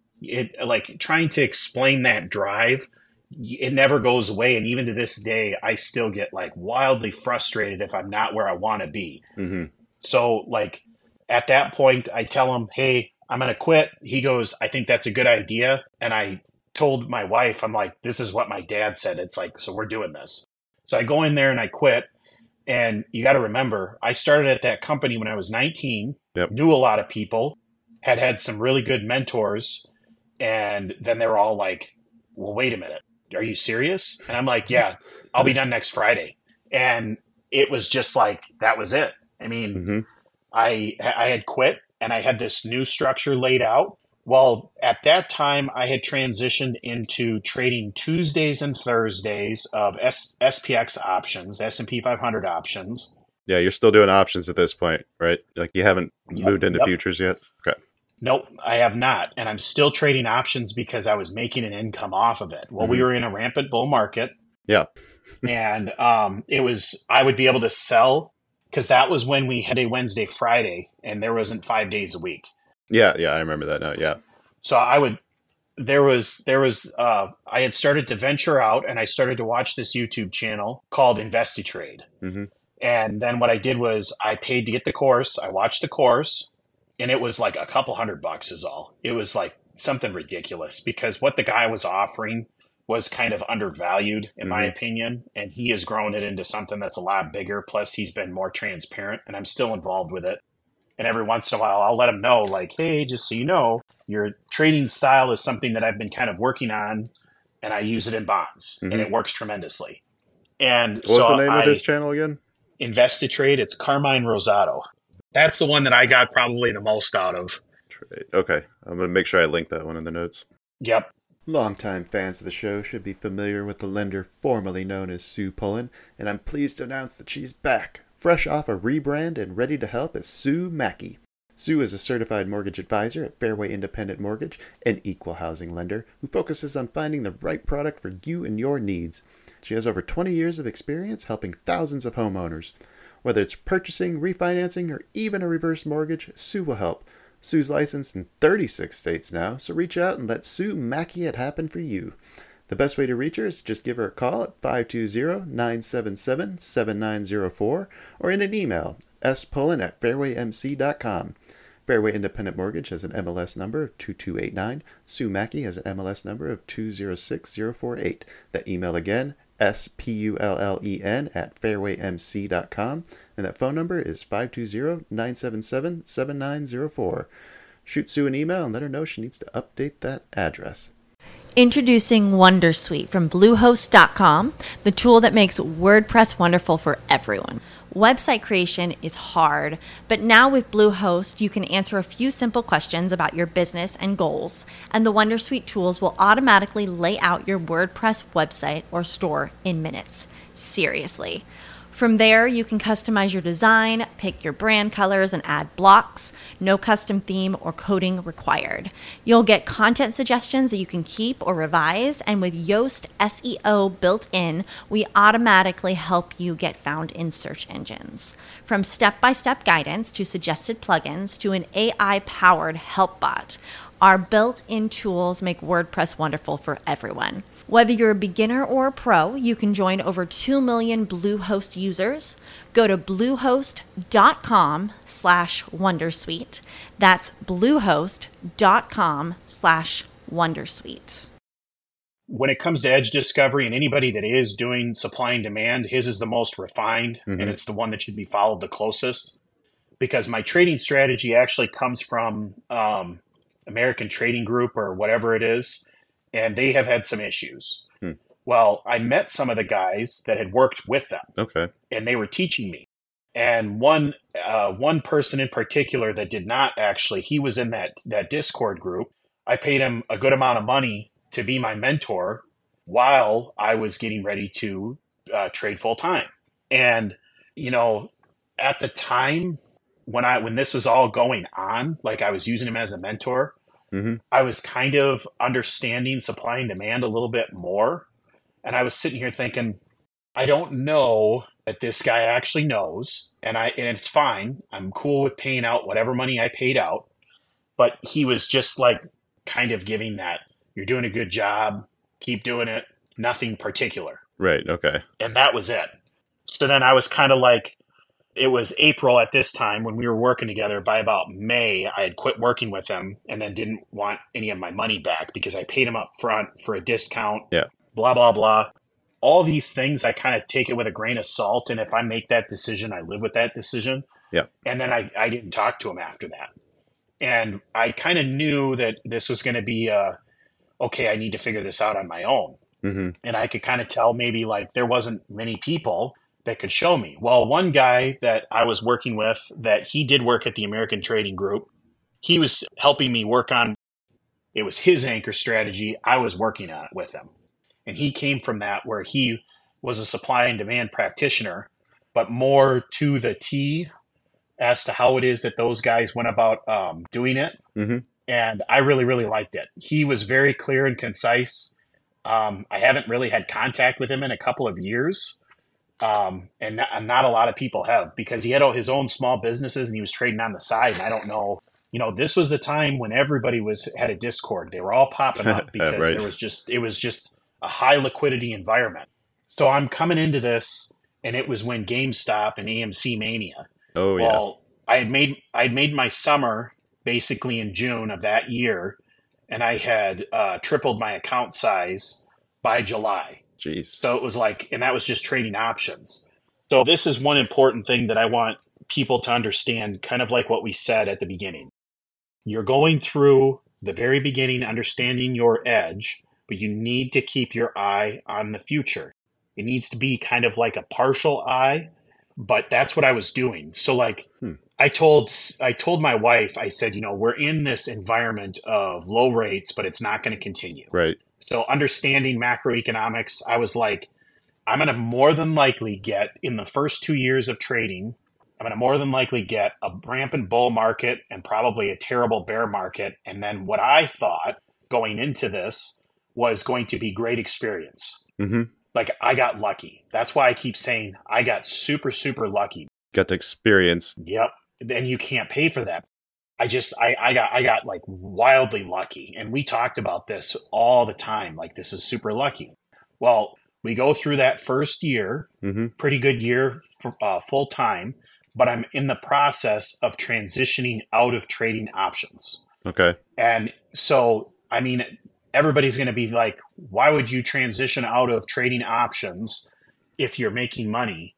It like trying to explain that drive, it never goes away. And even to this day, I still get like wildly frustrated if I'm not where I want to be. Mm-hmm. So like at that point, I tell him, hey, I'm going to quit. He goes, I think that's a good idea. And I told my wife, I'm like, this is what my dad said. It's like, so we're doing this. So I go in there and I quit. And you got to remember, I started at that company when I was nineteen, Yep. knew a lot of people, had had some really good mentors. And then they were all like, well, wait a minute. Are you serious? And I'm like, yeah, I'll be done next Friday. And it was just like, that was it. I mean, Mm-hmm. I I had quit and I had this new structure laid out. Well, at that time, I had transitioned into trading Tuesdays and Thursdays of S- SPX options, the S and P five hundred options. Yeah, you're still doing options at this point, right? Like you haven't Yep, moved into yep. futures yet? Okay. Nope, I have not. And I'm still trading options because I was making an income off of it. Well, we Mhm. were in a rampant bull market. Yeah. and um, it was, I would be able to sell because that was when we had a Wednesday, Friday, and there wasn't five days a week. Yeah, yeah, I remember that now. Yeah. So I would, there was, there was, uh, I had started to venture out and I started to watch this YouTube channel called InvestiTrade. Mm-hmm. And then what I did was I paid to get the course. I watched the course and it was like a couple hundred bucks is all. It was like something ridiculous because what the guy was offering was kind of undervalued in my Mhm. opinion. And he has grown it into something that's a lot bigger. Plus he's been more transparent and I'm still involved with it. And every once in a while, I'll let him know, like, hey, just so you know, your trading style is something that I've been kind of working on, and I use it in bonds, Mhm. and it works tremendously. And What so was the name I of his channel again? InvestiTrade. It's Carmine Rosato. That's the one that I got probably the most out of. Trade. Okay. I'm going to make sure I link that one in the notes. Yep. Longtime fans of the show should be familiar with the lender formerly known as Sue Pullen, and I'm pleased to announce that she's back, fresh off a rebrand and ready to help as Sue Mackey. Sue is a certified mortgage advisor at Fairway Independent Mortgage, an equal housing lender who focuses on finding the right product for you and your needs. She has over twenty years of experience helping thousands of homeowners. Whether it's purchasing, refinancing, or even a reverse mortgage, Sue will help. Sue's licensed in thirty-six states now, so reach out and let Sue Mackey it happen for you. The best way to reach her is just give her a call at five two zero, nine seven seven, seven nine zero four or in an email, spullen at fairway m c dot com. Fairway Independent Mortgage has an M L S number of two two eight nine. Sue Mackey has an M L S number of two zero six zero four eight. That email again, S P U L L E N at fairway m c dot com. And that phone number is five two zero, nine seven seven, seven nine zero four. Shoot Sue an email and let her know she needs to update that address. Introducing Wondersuite from Bluehost dot com, the tool that makes WordPress wonderful for everyone. Website creation is hard, but now with Bluehost, you can answer a few simple questions about your business and goals, and the Wondersuite tools will automatically lay out your WordPress website or store in minutes. Seriously. From there, you can customize your design, pick your brand colors, and add blocks. No custom theme or coding required. You'll get content suggestions that you can keep or revise, and with Yoast S E O built in, we automatically help you get found in search engines. From step-by-step guidance to suggested plugins to an A I-powered help bot, our built-in tools make WordPress wonderful for everyone. Whether you're a beginner or a pro, you can join over two million Bluehost users. Go to bluehost.com slash Wondersuite. That's bluehost.com slash Wondersuite. When it comes to edge discovery and anybody that is doing supply and demand, his is the most refined, mm-hmm. and it's the one that should be followed the closest. Because my trading strategy actually comes from um, American Trading Group or whatever it is. And they have had some issues. Hmm. Well, I met some of the guys that had worked with them. Okay. And they were teaching me. And one uh, one person in particular that did not actually, he was in that, that Discord group. I paid him a good amount of money to be my mentor while I was getting ready to uh, trade full time. And, you know, at the time when I when this was all going on, like I was using him as a mentor, mm-hmm. I was kind of understanding supply and demand a little bit more. And I was sitting here thinking, I don't know that this guy actually knows. And I and it's fine. I'm cool with paying out whatever money I paid out. But he was just like kind of giving that, you're doing a good job, keep doing it, nothing particular. Right, okay. And that was it. So then I was kind of like, it was April at this time when we were working together. By about May, I had quit working with him and then didn't want any of my money back because I paid him up front for a discount, yeah. blah, blah, blah. All these things, I kind of take it with a grain of salt. And if I make that decision, I live with that decision. Yeah. And then I, I didn't talk to him after that. And I kind of knew that this was going to be, uh, okay, I need to figure this out on my own. Mm-hmm. And I could kind of tell maybe like there wasn't many people that could show me. Well, one guy that I was working with, that he did work at the American Trading Group, he was helping me work on, it was his anchor strategy. I was working on it with him. And he came from that where he was a supply and demand practitioner, but more to the T as to how it is that those guys went about um, doing it. Mm-hmm. And I really, really liked it. He was very clear and concise. Um, I haven't really had contact with him in a couple of years. Um, and not, not a lot of people have, because he had all his own small businesses and he was trading on the side. And I don't know, you know, this was the time when everybody was had a Discord. They were all popping up because right. there was just, it was just a high liquidity environment. So I'm coming into this, and it was when GameStop and A M C Mania. Oh yeah. Well, I had made, I had made my summer basically in June of that year, and I had uh, tripled my account size by July. Jeez. So it was like, and that was just trading options. So this is one important thing that I want people to understand, kind of like what we said at the beginning. You're going through the very beginning, understanding your edge, but you need to keep your eye on the future. It needs to be kind of like a partial eye, but that's what I was doing. So like hmm. I told, I told my wife, I said, you know, we're in this environment of low rates, but it's not going to continue. Right. So understanding macroeconomics, I was like, I'm going to more than likely get, in the first two years of trading, I'm going to more than likely get a rampant bull market and probably a terrible bear market. And then what I thought going into this was going to be great experience. Mm-hmm. like I got lucky. That's why I keep saying I got super, super lucky. Got to experience. Yep. And you can't pay for that. I just, I, I got, I got like wildly lucky. And we talked about this all the time. Like, this is super lucky. Well, we go through that first year, Mm-hmm. pretty good year for, uh, full time, but I'm in the process of transitioning out of trading options. Okay. And so, I mean, everybody's going to be like, why would you transition out of trading options if you're making money?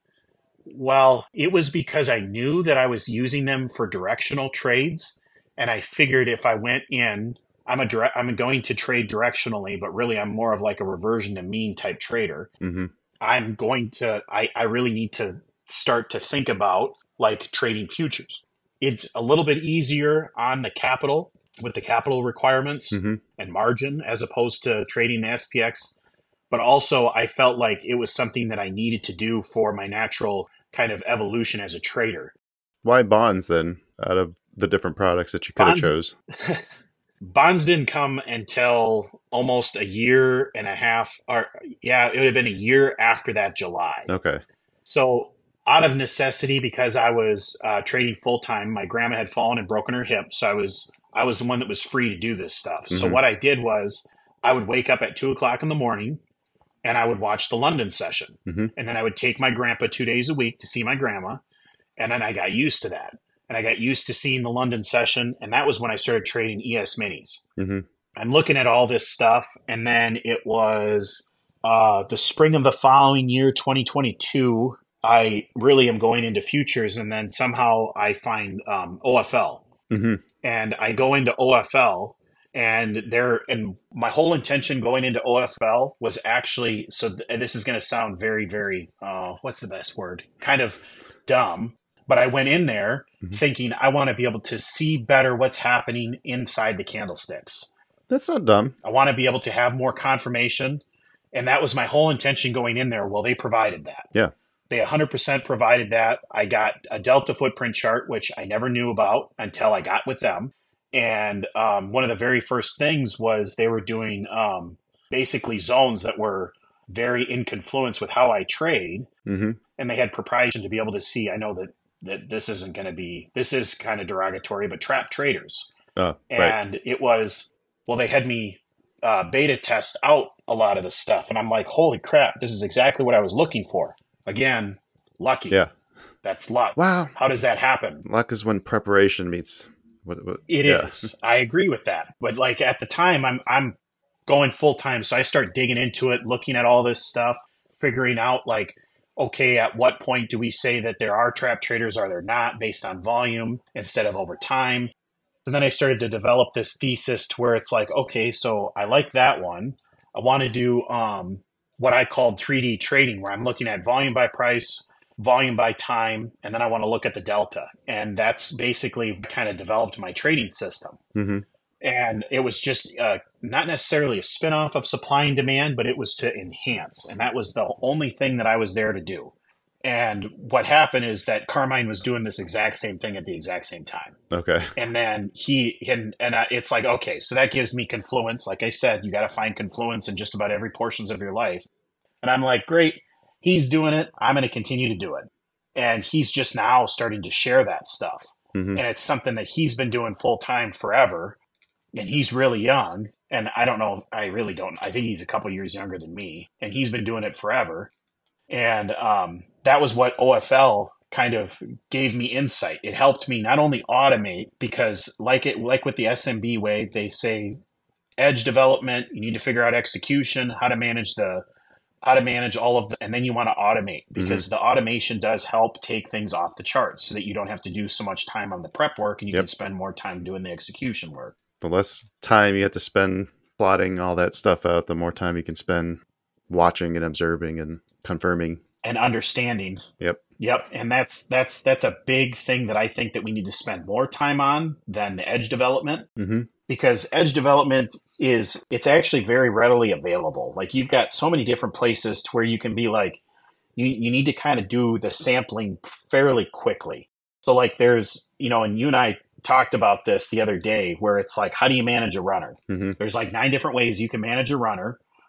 Well, it was because I knew that I was using them for directional trades. And I figured if I went in, I'm a direct, I'm going to trade directionally, but really I'm more of like a reversion to mean type trader. Mm-hmm. I'm going to, I, I really need to start to think about like trading futures. It's a little bit easier on the capital with the capital requirements Mm-hmm. and margin as opposed to trading the S P X. But also I felt like it was something that I needed to do for my natural kind of evolution as a trader. Why bonds then, out of the different products that you could have Bonds- chose? Bonds didn't come until almost a year and a half, or yeah, it would have been a year after that July. Okay. So out of necessity, because I was uh, trading full time, my grandma had fallen and broken her hip, so I was I was the one that was free to do this stuff. So Mhm. what I did was I would wake up at two o'clock in the morning, and I would watch the London session, Mhm. and then I would take my grandpa two days a week to see my grandma, and then I got used to that, and I got used to seeing the London session, and that was when I started trading E S minis. Mhm. I'm looking at all this stuff, and then it was uh, the spring of the following year, twenty twenty-two. I really am going into futures, and then somehow I find um, O F L, Mhm. and I go into O F L, and there, and my whole intention going into O F L was actually, so th- and this is going to sound very, very, uh, what's the best word? Kind of dumb. But I went in there Mhm. thinking I want to be able to see better what's happening inside the candlesticks. That's not dumb. I want to be able to have more confirmation. And that was my whole intention going in there. Well, they provided that. Yeah. They one hundred percent provided that. I got a Delta footprint chart, which I never knew about until I got with them. And um, one of the very first things was they were doing um, basically zones that were very in confluence with how I trade. Mm-hmm. And they had proprietary to be able to see. I know that, that this isn't going to be, this is kind of derogatory, but trap traders. Oh, right. And it was, well, they had me uh, beta test out a lot of the stuff. And I'm like, holy crap, this is exactly what I was looking for. Again, lucky. Yeah. That's luck. Wow. How does that happen? Luck is when preparation meets. What, what, It yeah. is. I agree with that. But like at the time, I'm I'm going full time, so I start digging into it, looking at all this stuff, figuring out like, okay, at what point do we say that there are trap traders, or there not, based on volume instead of over time? And then I started to develop this thesis to where it's like, okay, so I like that one. I want to do um, what I called three D trading, where I'm looking at volume by price, volume by time, and then I want to look at the delta. And that's basically kind of developed my trading system. Mm-hmm. And it was just uh, not necessarily a spinoff of supply and demand, but it was to enhance. And that was the only thing that I was there to do. And what happened is that Carmine was doing this exact same thing at the exact same time. Okay. And then he, and, and I, it's like, okay, so that gives me confluence. Like I said, you got to find confluence in just about every portions of your life. And I'm like, great, he's doing it. I'm going to continue to do it. And he's just now starting to share that stuff. Mm-hmm. And it's something that he's been doing full time forever. And he's really young. And I don't know, I really don't. I think he's a couple years younger than me. And he's been doing it forever. And um, that was what O F L kind of gave me insight. It helped me not only automate, because like it, like with the S M B way, they say edge development, you need to figure out execution, how to manage the, how to manage all of this, and then you want to automate, because mm-hmm. the automation does help take things off the charts so that you don't have to do so much time on the prep work, and you yep. can spend more time doing the execution work. The less time you have to spend plotting all that stuff out, the more time you can spend watching and observing and confirming and understanding. Yep. Yep. And that's, that's, that's a big thing that I think that we need to spend more time on than the edge development, mm-hmm. because edge development is, it's actually very readily available. Like you've got so many different places to where you can be like, you, you need to kind of do the sampling fairly quickly. So like there's, you know, and you and I talked about this the other day, where it's like, how do you manage a runner? Mm-hmm. There's like nine different ways you can manage a runner.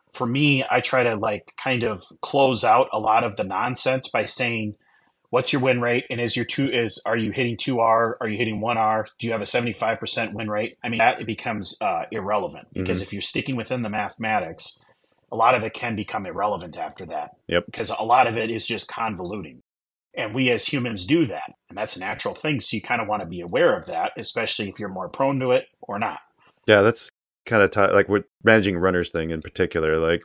for me, I try to like kind of close out a lot of the nonsense by saying, what's your win rate? And is your two is, are you hitting two R? Are you hitting one R? Do you have a seventy-five percent win rate? I mean, that it becomes uh, irrelevant because mm-hmm. if you're sticking within the mathematics, a lot of it can become irrelevant after that. Yep. Because a lot of it is just convoluting. And we as humans do that. And that's a natural thing. So you kind of want to be aware of that, especially if you're more prone to it or not. Yeah, that's kind of t- like with managing runners thing in particular. Like,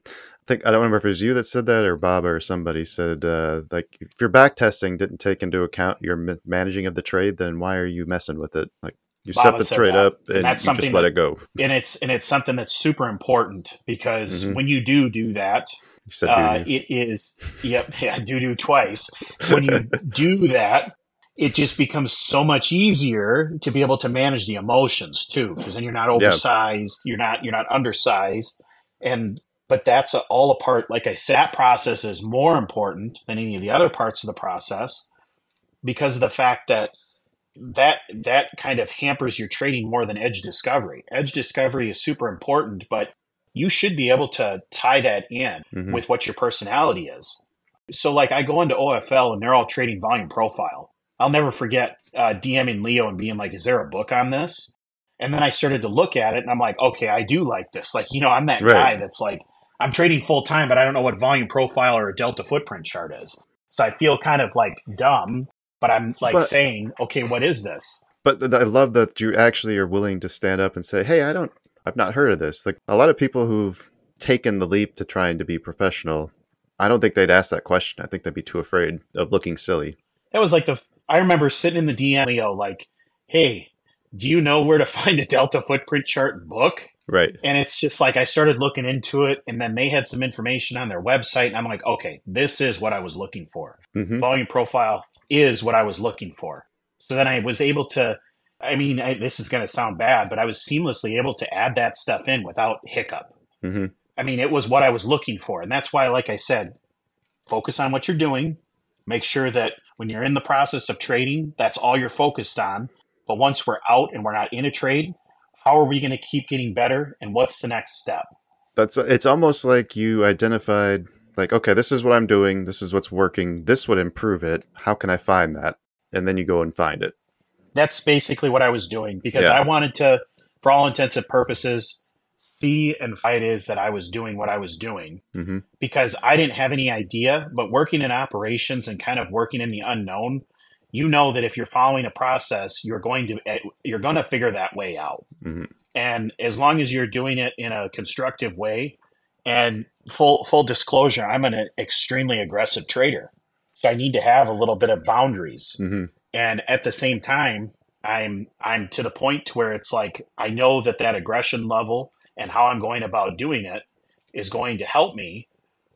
I think, I don't remember if it was you that said that or Bob or somebody said, uh, like, if your back testing didn't take into account your ma- managing of the trade, then why are you messing with it? Like, you Bob set the trade that. up and, and you just let that, it go. And it's and it's something that's super important because mm-hmm. when you do do that, you said uh, it is, yep, yeah, do do twice. When you do that, it just becomes so much easier to be able to manage the emotions too, because then you're not oversized, yeah. you're not you're not undersized, and but that's a, all a part. Like I said, that process is more important than any of the other parts of the process because of the fact that that that kind of hampers your trading more than edge discovery. Edge discovery is super important, but you should be able to tie that in mm-hmm. with what your personality is. So like I go into O F L and they're all trading volume profile. I'll never forget uh, DMing Leo and being like, is there a book on this? And then I started to look at it and I'm like, okay, I do like this. Like, you know, I'm that right. guy that's like, I'm trading full time, but I don't know what volume profile or a delta footprint chart is. So I feel kind of like dumb, but I'm like but, saying, okay, what is this? But th- I love that you actually are willing to stand up and say, hey, I don't, I've not heard of this. Like a lot of people who've taken the leap to trying to be professional, I don't think they'd ask that question. I think they'd be too afraid of looking silly. It was like the, I remember sitting in the D M, Leo, like, hey, do you know where to find a delta footprint chart book? Right. And it's just like, I started looking into it and then they had some information on their website and I'm like, okay, this is what I was looking for. Mm-hmm. Volume profile is what I was looking for. So then I was able to, I mean, I, this is going to sound bad, but I was seamlessly able to add that stuff in without hiccup. Mm-hmm. I mean, it was what I was looking for. And that's why, like I said, focus on what you're doing. Make sure that when you're in the process of trading, that's all you're focused on. But once we're out and we're not in a trade, how are we going to keep getting better? And what's the next step? That's it's almost like you identified, like, okay, this is what I'm doing. This is what's working. This would improve it. How can I find that? And then you go and find it. That's basically what I was doing because yeah. I wanted to, for all intents and purposes, see and find it is that I was doing what I was doing mm-hmm. because I didn't have any idea. But working in operations and kind of working in the unknown, you know that if you're following a process, you're going to you're going to figure that way out. Mm-hmm. And as long as you're doing it in a constructive way, and full full disclosure, I'm an extremely aggressive trader, so I need to have a little bit of boundaries. Mm-hmm. And at the same time, I'm I'm to the point to where it's like I know that that aggression level and how I'm going about doing it is going to help me,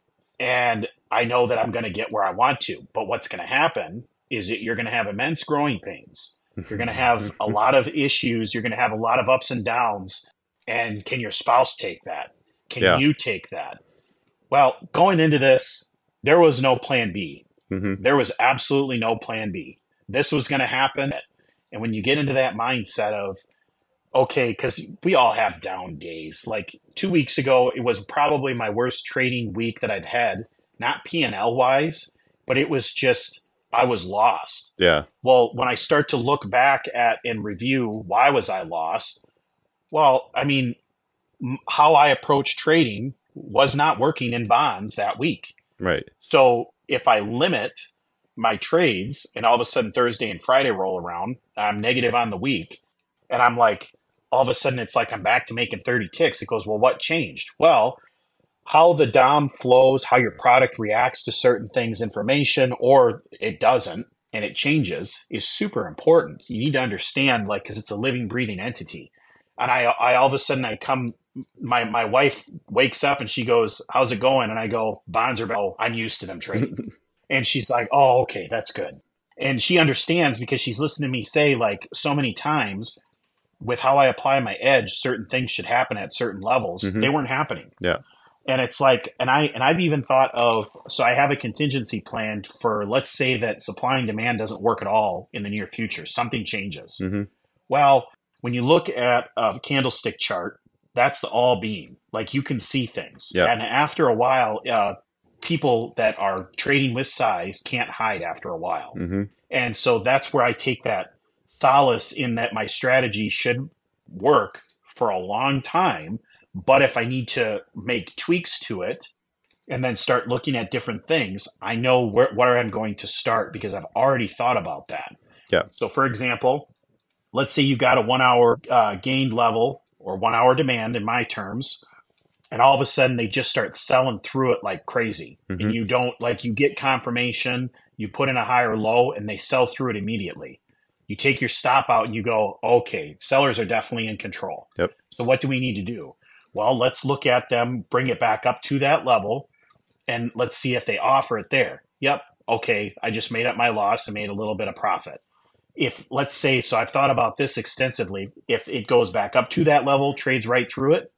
and I know that I'm going to get where I want to. But what's going to happen is that you're going to have immense growing pains. You're going to have a lot of issues. You're going to have a lot of ups and downs. And can your spouse take that? Can yeah. you take that? Well, going into this, there was no plan B. Mm-hmm. There was absolutely no plan B. This was going to happen. And when you get into that mindset of, okay, because we all have down days. Like two weeks ago, it was probably my worst trading week that I've had, not P and L wise, but it was just, I was lost. Yeah. Well, when I start to look back at and review, why was I lost? Well, I mean, m- how I approached trading was not working in bonds that week. Right. So if I limit my trades and all of a sudden Thursday and Friday roll around, I'm negative on the week. And I'm like, all of a sudden it's like I'm back to making thirty ticks. It goes, well, what changed? Well, how the D O M flows, how your product reacts to certain things, information, or it doesn't, and it changes is super important. You need to understand, like, because it's a living, breathing entity. And I, I all of a sudden I come, my my wife wakes up and she goes, how's it going? And I go, bonds are, oh, I'm used to them trading. And she's like, oh, okay, that's good. And she understands because she's listened to me say like so many times with how I apply my edge, certain things should happen at certain levels. Mm-hmm. They weren't happening. Yeah. And it's like, and I, and I've even thought of, so I have a contingency planned for, let's say that supply and demand doesn't work at all in the near future. Something changes. Mm-hmm. Well, when you look at a candlestick chart That's the all being. Like you can see things. Yep. And after a while, uh, people that are trading with size can't hide after a while. Mm-hmm. And so that's where I take that solace in that my strategy should work for a long time. But if I need to make tweaks to it and then start looking at different things, I know where, where I'm going to start because I've already thought about that. Yeah. So for example, let's say you've got a one hour uh, gained level or one hour demand in my terms, and all of a sudden they just start selling through it like crazy. Mm-hmm. And you don't like, you get confirmation, you put in a higher low and they sell through it immediately. You take your stop out and you go, okay, sellers are definitely in control. Yep. So what do we need to do? Well, let's look at them, bring it back up to that level, and let's see if they offer it there. Yep. Okay. I just made up my loss and made a little bit of profit. If let's say, so I've thought about this extensively, if it goes back up to that level, trades right through it,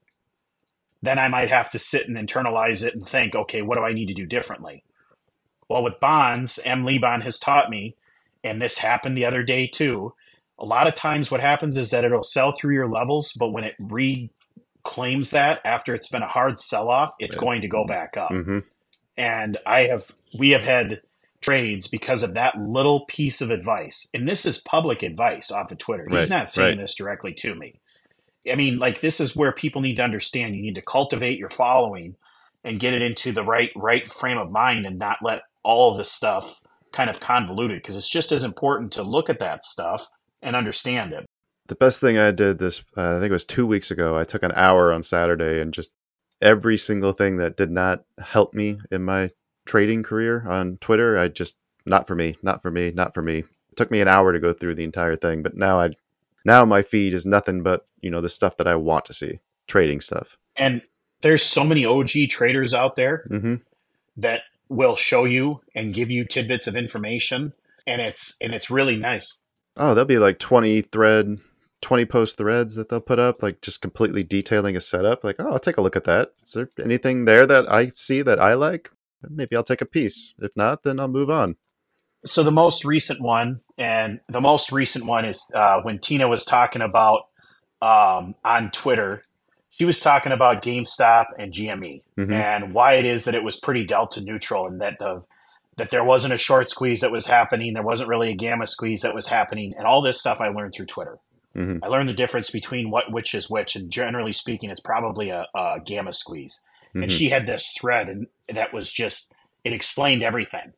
then I might have to sit and internalize it and think, okay, what do I need to do differently? Well, with bonds, M. Liban has taught me, and this happened the other day too, a lot of times what happens is that it'll sell through your levels, but when it reclaims that after it's been a hard sell-off, it's Yeah. going to go back up. Mm-hmm. And I have, we have had trades because of that little piece of advice. And this is public advice off of Twitter. He's Right, not saying right. this directly to me. I mean, like, this is where people need to understand. You need to cultivate your following and get it into the right right frame of mind and not let all of this stuff kind of convoluted, because it's just as important to look at that stuff and understand it. The best thing I did this, uh, I think it was two weeks ago, I took an hour on Saturday and just every single thing that did not help me in my trading career on Twitter, I just, not for me, not for me, not for me. It took me an hour to go through the entire thing, but now I, now my feed is nothing but, you know, the stuff that I want to see, trading stuff. And there's so many O G traders out there Mm-hmm. that will show you and give you tidbits of information, and it's and it's really nice. Oh, there'll be like twenty thread, twenty post threads that they'll put up, like just completely detailing a setup. Like, oh, I'll take a look at that. Is there anything there that I see that I like? Maybe I'll take a piece. If not, then I'll move on. So the most recent one, and the most recent one is uh, when Tina was talking about um, on Twitter, she was talking about GameStop and G M E Mhm. and why it is that it was pretty delta neutral, and that the that there wasn't a short squeeze that was happening, there wasn't really a gamma squeeze that was happening, and all this stuff I learned through Twitter. Mhm. I learned the difference between what which is which, and generally speaking, it's probably a, a gamma squeeze. And Mhm. she had this thread, and that was just, it explained everything.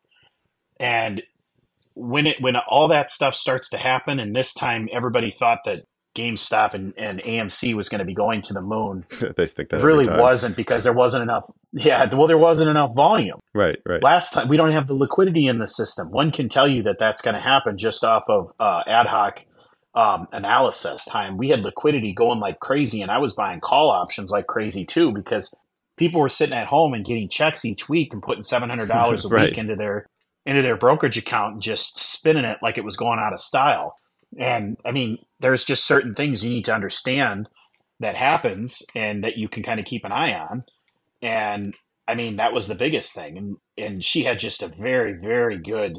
And when it when all that stuff starts to happen, and this time everybody thought that GameStop and, and A M C was going to be going to the moon, They think that it every really time. wasn't, because there wasn't enough. Yeah, well, there wasn't enough volume. Right, right. Last time, we don't have the liquidity in the system. One can tell you that that's going to happen just off of uh, ad hoc um, analysis time. We had liquidity going like crazy, and I was buying call options like crazy too, because people were sitting at home and getting checks each week and putting seven hundred dollars a Right. week into their into their brokerage account and just spinning it like it was going out of style. And I mean, there's just certain things you need to understand that happens and that you can kind of keep an eye on. And I mean, that was the biggest thing. And and she had just a very, very good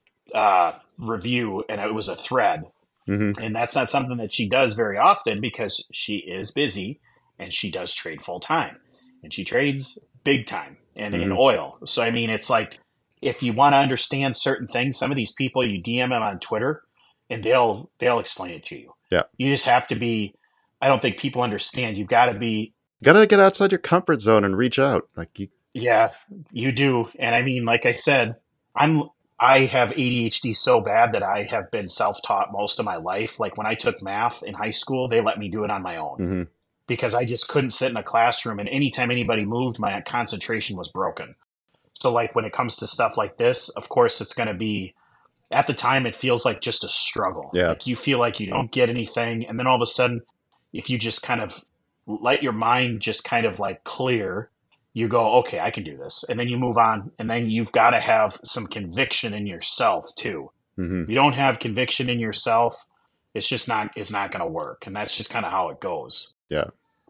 uh, review, and it was a thread. Mm-hmm. And that's not something that she does very often because she is busy and she does trade full time. And she trades big time and in Mhm. oil. So, I mean, it's like, if you want to understand certain things, some of these people, you D M them on Twitter and they'll they'll explain it to you. Yeah. You just have to be, I don't think people understand. You've got to be, Gotta get outside your comfort zone and reach out. Like you, yeah, you do. And I mean, like I said, I'm I have A D H D so bad that I have been self-taught most of my life. Like when I took math in high school, they let me do it on my own mm-hmm. because I just couldn't sit in a classroom, and anytime anybody moved, my concentration was broken. So like when it comes to stuff like this, of course it's going to be, at the time it feels like just a struggle. Yeah. Like you feel like you don't get anything, and then all of a sudden, if you just kind of let your mind just kind of like clear, you go, okay, I can do this. And then you move on, and then you've got to have some conviction in yourself too. Mm-hmm. If you don't have conviction in yourself, it's just not, it's not going to work. And that's just kind of how it goes. Yeah.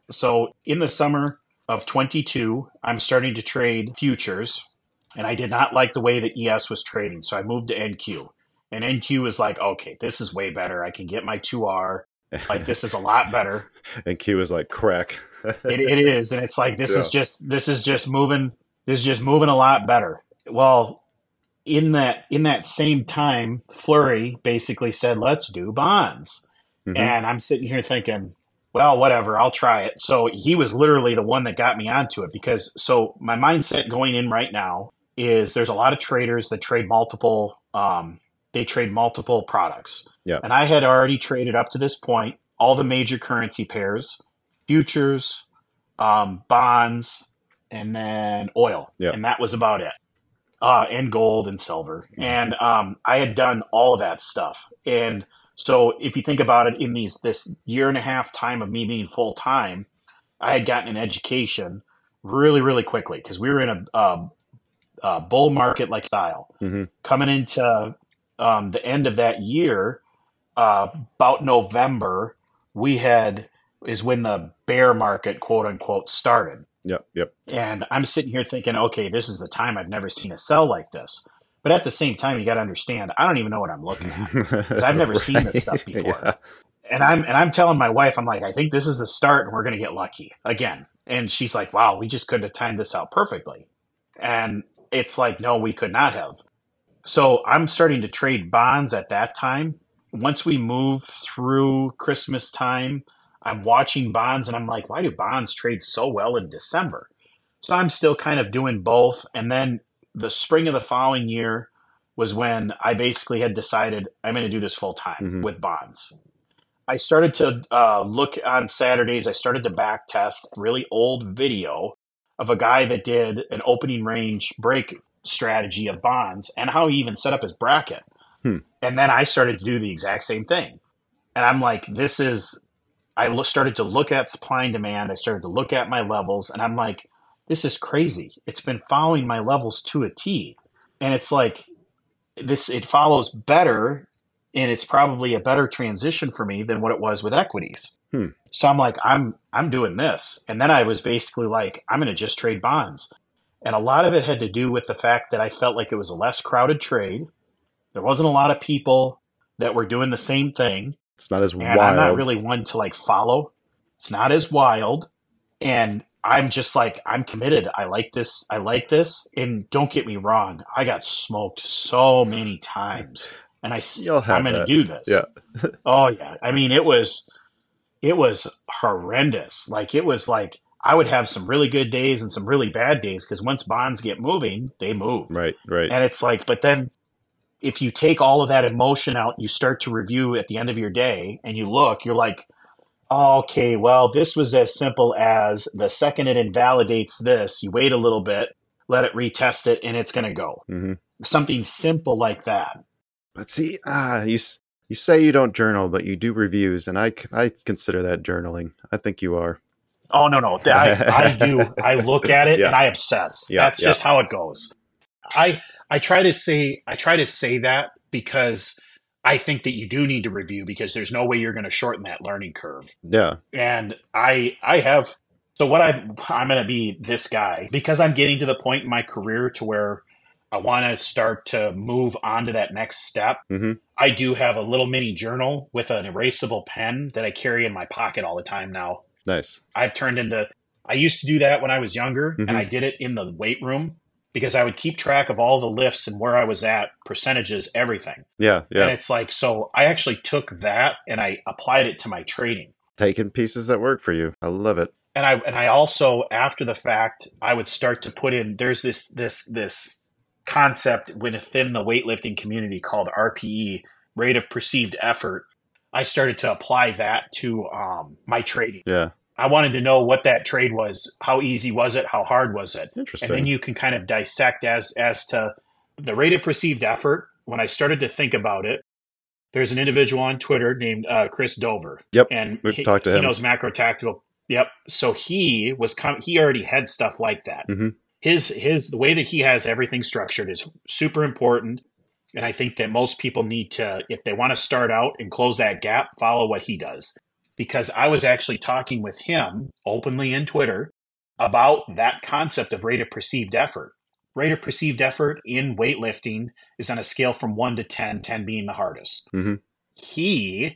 So in the summer of twenty-two, I'm starting to trade futures, and I did not like the way that E S was trading. So I moved to N Q, and N Q is like, okay, this is way better. I can get my two R. Like, this is a lot better. And Q was like, crack. it, it is. And it's like, this Yeah. is just, this is just moving, this is just moving a lot better. Well, in that, in that same time, Fleury basically said, let's do bonds. Mhm. And I'm sitting here thinking, well, whatever, I'll try it. So he was literally the one that got me onto it, because so my mindset going in right now is there's a lot of traders that trade multiple, um, they trade multiple products. Yeah. And I had already traded up to this point all the major currency pairs, futures, um, bonds, and then oil. Yeah. And that was about it. Uh, and gold and silver. And um, I had done all of that stuff. And so if you think about it, in these this year and a half time of me being full time, I had gotten an education really, really quickly, because we were in a, a, a bull market like style. Mm-hmm. Coming into um, the end of that year, uh, about November, we had is when the bear market, quote unquote, started. Yep. Yep. And I'm sitting here thinking, okay, this is the time. I've never seen a sell like this. But at the same time, you got to understand, I don't even know what I'm looking at, because I've never right. seen this stuff before. Yeah. And I'm and I'm telling my wife, I'm like, I think this is the start, and we're going to get lucky again. And she's like, wow, we just couldn't have timed this out perfectly. And it's like, no, we could not have. So I'm starting to trade bonds at that time. Once we move through Christmas time, I'm watching bonds, and I'm like, why do bonds trade so well in December? So I'm still kind of doing both. And then the spring of the following year was when I basically had decided I'm going to do this full time mm-hmm. with bonds. I started to uh, look on Saturdays. I started to back test really old video of a guy that did an opening range break strategy of bonds and how he even set up his bracket. Hmm. And then I started to do the exact same thing. And I'm like, this is, I lo- started to look at supply and demand. I started to look at my levels, and I'm like, this is crazy. It's been following my levels to a T. And it's like, this, it follows better, and it's probably a better transition for me than what it was with equities. Hmm. So I'm like, I'm, I'm doing this. And then I was basically like, I'm going to just trade bonds. And a lot of it had to do with the fact that I felt like it was a less crowded trade. There wasn't a lot of people that were doing the same thing. It's not as and wild. I'm not really one to like follow. It's not as wild. And I'm just like, I'm committed. I like this. I like this. And don't get me wrong, I got smoked so many times. And I, I'm going to do this. Yeah. Oh yeah. I mean, it was, it was horrendous. Like, it was like, I would have some really good days and some really bad days, because once bonds get moving, they move. Right. Right. And it's like, but then if you take all of that emotion out, you start to review at the end of your day and you look, you're like, oh, okay, well, this was as simple as the second it invalidates this, you wait a little bit, let it retest it, and it's going to go. Mm-hmm. Something simple like that. But see, ah, you you say you don't journal, but you do reviews, and I, I consider that journaling. I think you are. Oh, no, no. I, I do. I look at it yeah. and I obsess. Yeah, That's yeah. just how it goes. I I try to say I try to say that because I think that you do need to review, because there's no way you're going to shorten that learning curve. Yeah. And I I have so what I I'm going to be this guy, because I'm getting to the point in my career to where I want to start to move on to that next step. Mm-hmm. I do have a little mini journal with an erasable pen that I carry in my pocket all the time now. Nice. I've turned into, I used to do that when I was younger, mm-hmm. and I did it in the weight room because I would keep track of all the lifts and where I was at, percentages, everything. Yeah, yeah. And it's like, so I actually took that and I applied it to my trading. Taking pieces that work for you. I love it. And I and I also, after the fact, I would start to put in, there's this this this concept within the weightlifting community called R P E, rate of perceived effort. I started to apply that to um, my trading. Yeah. I wanted to know what that trade was. How easy was it? How hard was it? Interesting. And then you can kind of dissect as as to the rate of perceived effort. When I started to think about it, there's an individual on Twitter named uh, Chris Dover. Yep. And we've he, talked to him. He knows macro tactical. Yep. So he was com- he already had stuff like that. Mm-hmm. His his the way that he has everything structured is super important. And I think that most people need to, if they want to start out and close that gap, follow what he does. Because I was actually talking with him openly in Twitter about that concept of rate of perceived effort. Rate of perceived effort in weightlifting is on a scale from one to ten, ten being the hardest. Mm-hmm. He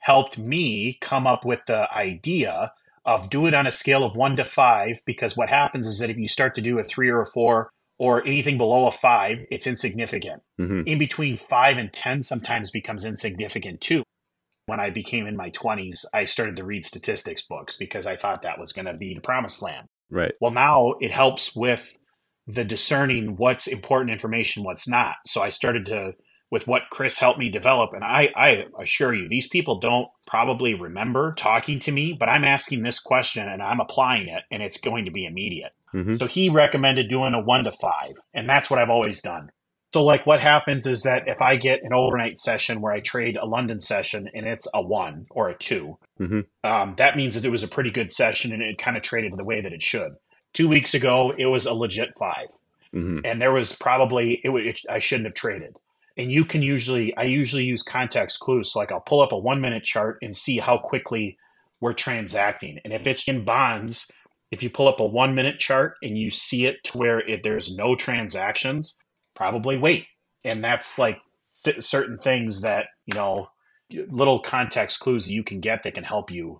helped me come up with the idea of do it on a scale of one to five, because what happens is that if you start to do a three or a four or anything below a five, it's insignificant. Mm-hmm. In between five and ten sometimes becomes insignificant too. When I became in my twenties, I started to read statistics books because I thought that was going to be the promised land. Right. Well, now it helps with the discerning what's important information, what's not. So I started to, with what Chris helped me develop, and I, I assure you, these people don't probably remember talking to me, but I'm asking this question and I'm applying it, and it's going to be immediate. Mm-hmm. So he recommended doing a one to five, and that's what I've always done. So like what happens is that if I get an overnight session where I trade a London session and it's a one or a two, mm-hmm. um, that means that it was a pretty good session and it kind of traded the way that it should. Two weeks ago, it was a legit five. Mm-hmm. And there was probably, it, it, I shouldn't have traded. And you can usually, I usually use context clues. So like I'll pull up a one minute chart and see how quickly we're transacting. And if it's in bonds, if you pull up a one minute chart and you see it to where it, there's no transactions, probably wait. And that's like th- certain things that, you know, little context clues that you can get that can help you.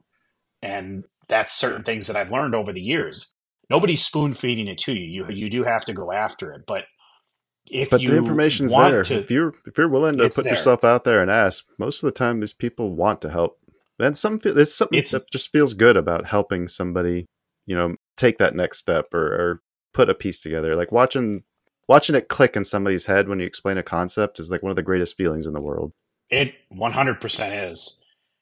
And that's certain things that I've learned over the years. Nobody's spoon feeding it to you. You you do have to go after it. But if but you the information's want there. to, if you're if you're willing to put there. yourself out there and ask, most of the time these people want to help. And some there's something It's- that just feels good about helping somebody, you know, take that next step or, or put a piece together. Like watching watching it click in somebody's head when you explain a concept is like one of the greatest feelings in the world. It one hundred percent is.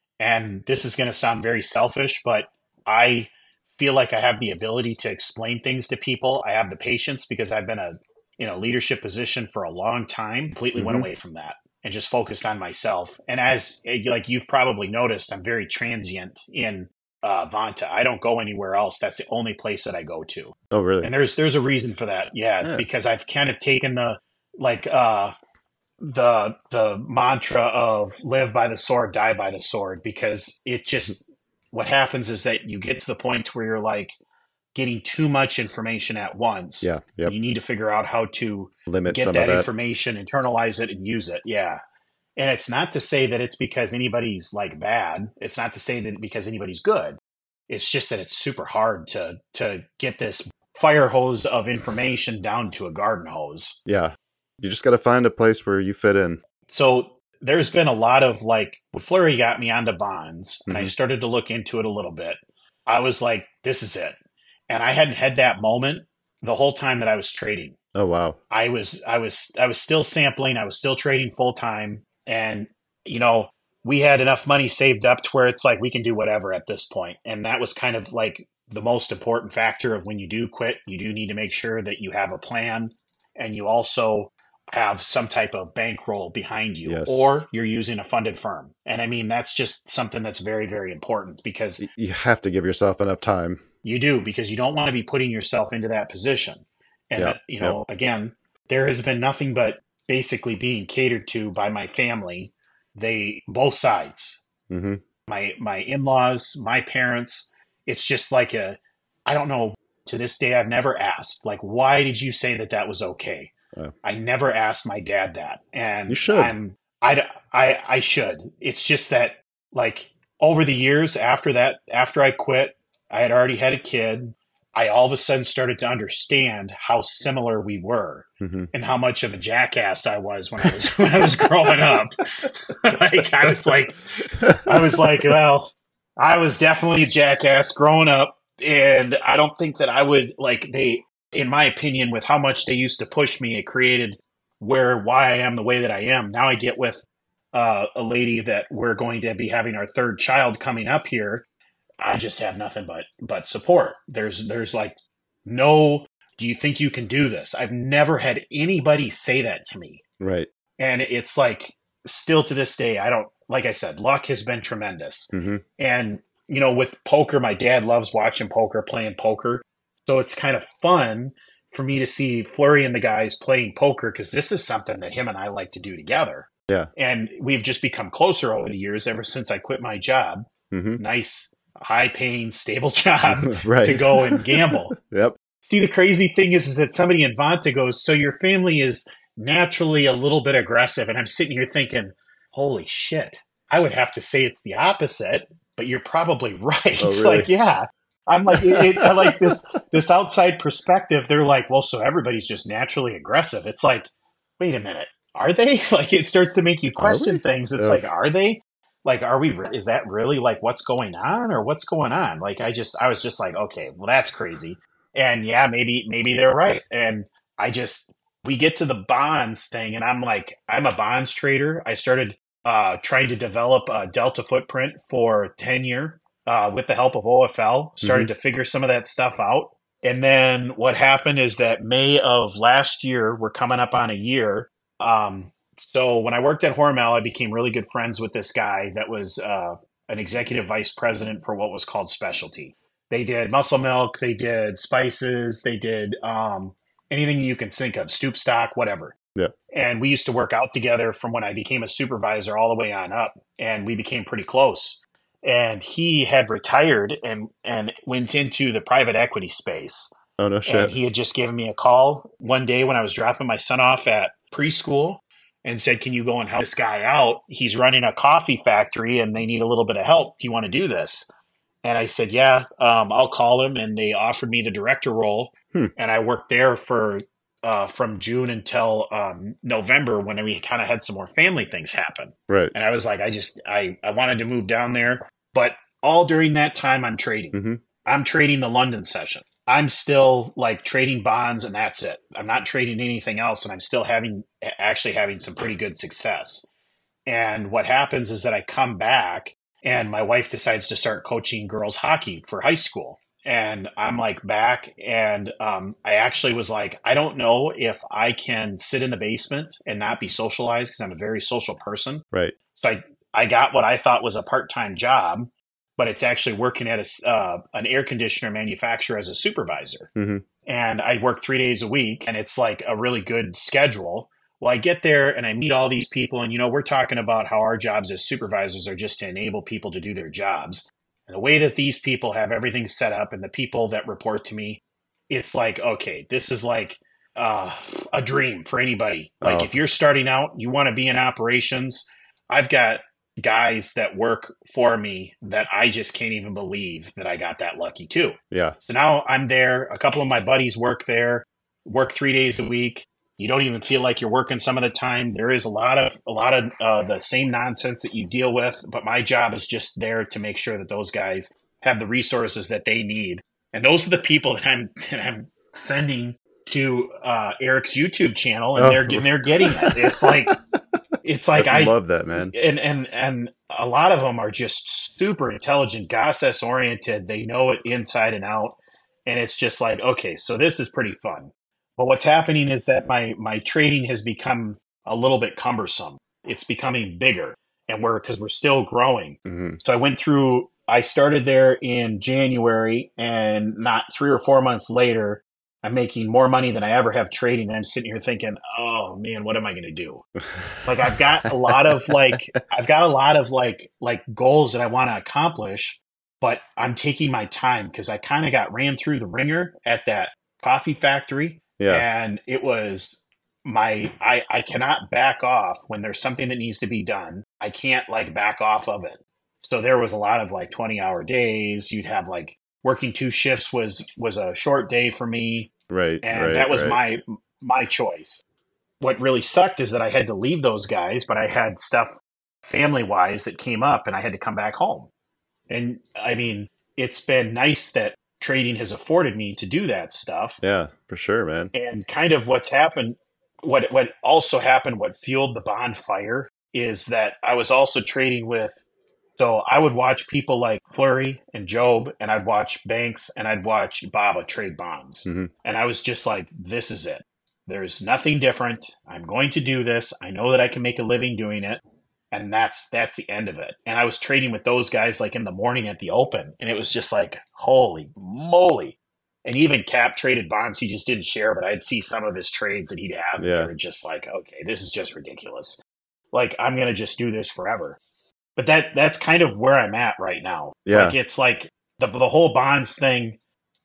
And this is going to sound very selfish, but I feel like I have the ability to explain things to people. I have the patience because I've been a in a leadership position for a long time, completely Mhm. went away from that and just focused on myself. And as like you've probably noticed, I'm very transient in uh, Vanta. I don't go anywhere else. That's the only place that I go to. Oh, really? And there's there's a reason for that. Yeah, Yeah. because I've kind of taken the like uh the the mantra of live by the sword, die by the sword, because it just what happens is that you get to the point where you're like getting too much information at once. Yeah. Yep. You need to figure out how to Limit get some that, of that. information, internalize it, and use it. Yeah. And it's not to say that it's because anybody's like bad. It's not to say that because anybody's good. It's just that it's super hard to to get this fire hose of information down to a garden hose. Yeah. You just got to find a place where you fit in. So there's been a lot of like, when Flurry got me onto bonds and I Mhm. started to look into it a little bit, I was like, this is it. And I hadn't had that moment the whole time that I was trading. Oh, wow. I was, I was, I was still sampling. I was still trading full time. And, you know, we had enough money saved up to where it's like, we can do whatever at this point. And that was kind of like the most important factor of when you do quit, you do need to make sure that you have a plan and you also have some type of bankroll behind you, Yes. or you're using a funded firm. And I mean, that's just something that's very, very important because Y- You have to give yourself enough time. you do, because you don't want to be putting yourself into that position. And, Yeah, uh, you know, again, there has been nothing but basically being catered to by my family. They, both sides, hmm my, my in-laws, my parents, it's just like a, I don't know, to this day, I've never asked, like, why did you say that that was okay? Oh. I never asked my dad that. And You should. I'm, I, I, I should. It's just that, like, over the years after that, after I quit, I had already had a kid. I all of a sudden started to understand how similar we were hmm and how much of a jackass I was when I was when I was growing up. Like I was like, I was like, well, I was definitely a jackass growing up, and I don't think that I would like they, in my opinion, with how much they used to push me, it created where why I am the way that I am. Now I get with uh, a lady that we're going to be having our third child coming up here. I just have nothing but but support. There's there's like no, do you think you can do this? I've never had anybody say that to me. Right. And it's like still to this day, I don't, like I said, luck has been tremendous. hmm And, you know, with poker, my dad loves watching poker, playing poker. So it's kind of fun for me to see Flurry and the guys playing poker because this is something that him and I like to do together. Yeah. And we've just become closer over the years ever since I quit my job. hmm Nice, high paying, stable job right. to go and gamble. Yep. See, the crazy thing is, is that somebody in Vanta goes, so your family is naturally a little bit aggressive. And I'm sitting here thinking, holy shit, I would have to say it's the opposite, but you're probably right. Oh, really? Like, yeah. I'm like, it, it, I like this, this outside perspective. They're like, well, so everybody's just naturally aggressive. It's like, wait a minute. Are they? Like, it starts to make you question things. It's Ugh. like, are they? Like, are we, re- is that really like what's going on or what's going on? Like, I just, I was just like, okay, well, that's crazy. And yeah, maybe, maybe they're right. And I just, we get to the bonds thing and I'm like, I'm a bonds trader. I started uh, trying to develop a Delta footprint for tenure uh, with the help of O F L, started mm-hmm. to figure some of that stuff out. And then what happened is that May of last year, we're coming up on a year. Um, so when I worked at Hormel, I became really good friends with this guy that was uh, an executive vice president for what was called specialty. They did muscle milk, they did spices, they did um, anything you can think of, stoop stock, whatever. Yeah. And we used to work out together from when I became a supervisor all the way on up, and we became pretty close. And he had retired and, and went into the private equity space. Oh, no shit. And he had just given me a call one day when I was dropping my son off at preschool and said, can you go and help this guy out? He's running a coffee factory and they need a little bit of help. Do you want to do this? And I said, yeah, um, I'll call him. And they offered me the director role. Hmm. And I worked there for uh, from June until um, November when we kind of had some more family things happen. Right. And I was like, I just, I, I wanted to move down there. But all during that time, I'm trading. Mm-hmm. I'm trading the London session. I'm still like trading bonds and that's it. I'm not trading anything else. And I'm still having, actually having some pretty good success. And what happens is that I come back and my wife decides to start coaching girls hockey for high school. And I'm like back and um, I actually was like, I don't know if I can sit in the basement and not be socialized because I'm a very social person. Right. So I, I got what I thought was a part-time job, but it's actually working at a, uh, an air conditioner manufacturer as a supervisor. Mm-hmm. And I work three days a week and it's like a really good schedule. Well, I get there and I meet all these people and, you know, we're talking about how our jobs as supervisors are just to enable people to do their jobs. And the way that these people have everything set up and the people that report to me, it's like, okay, this is like uh, a dream for anybody. Like oh. if you're starting out, you want to be in operations. I've got guys that work for me that I just can't even believe that I got that lucky too. Yeah. So now I'm there. A couple of my buddies work there, work three days a week. You don't even feel like you're working some of the time. There is a lot of a lot of uh, the same nonsense that you deal with, but my job is just there to make sure that those guys have the resources that they need. And those are the people that I'm that I'm sending to uh, Eric's YouTube channel, and oh. they're they're getting it. It's like it's like I, I love that, man. And and and a lot of them are just super intelligent, process oriented. They know it inside and out, and it's just like, okay, so this is pretty fun. But what's happening is that my my trading has become a little bit cumbersome. It's becoming bigger, and we're because we're still growing. Mm-hmm. So I went through. I started there in January, and not three or four months later, I'm making more money than I ever have trading. And I'm sitting here thinking, oh man, what am I going to do? Like I've got a lot of like I've got a lot of like like goals that I want to accomplish, but I'm taking my time because I kind of got ran through the ringer at that coffee factory. Yeah. And it was my, I, I cannot back off when there's something that needs to be done. I can't like back off of it. So there was a lot of like twenty hour days. You'd have like working two shifts was, was a short day for me. Right. And right, that was right. my, my choice. What really sucked is that I had to leave those guys, but I had stuff family wise that came up and I had to come back home. And I mean, it's been nice that trading has afforded me to do that stuff. Yeah, for sure, man. And kind of what's happened, what what also happened, what fueled the bonfire is that I was also trading with, so I would watch people like Fleury and Job, and I'd watch Banks and I'd watch Baba trade bonds. Mm-hmm. And I was just like, this is it. There's nothing different. I'm going to do this. I know that I can make a living doing it. And that's that's the end of it. And I was trading with those guys like in the morning at the open. And it was just like, holy moly. And even Cap traded bonds. He just didn't share, but I'd see some of his trades that he'd have. Yeah. And they were just like, okay, this is just ridiculous. Like, I'm going to just do this forever. But that that's kind of where I'm at right now. Yeah. Like, it's like the the whole bonds thing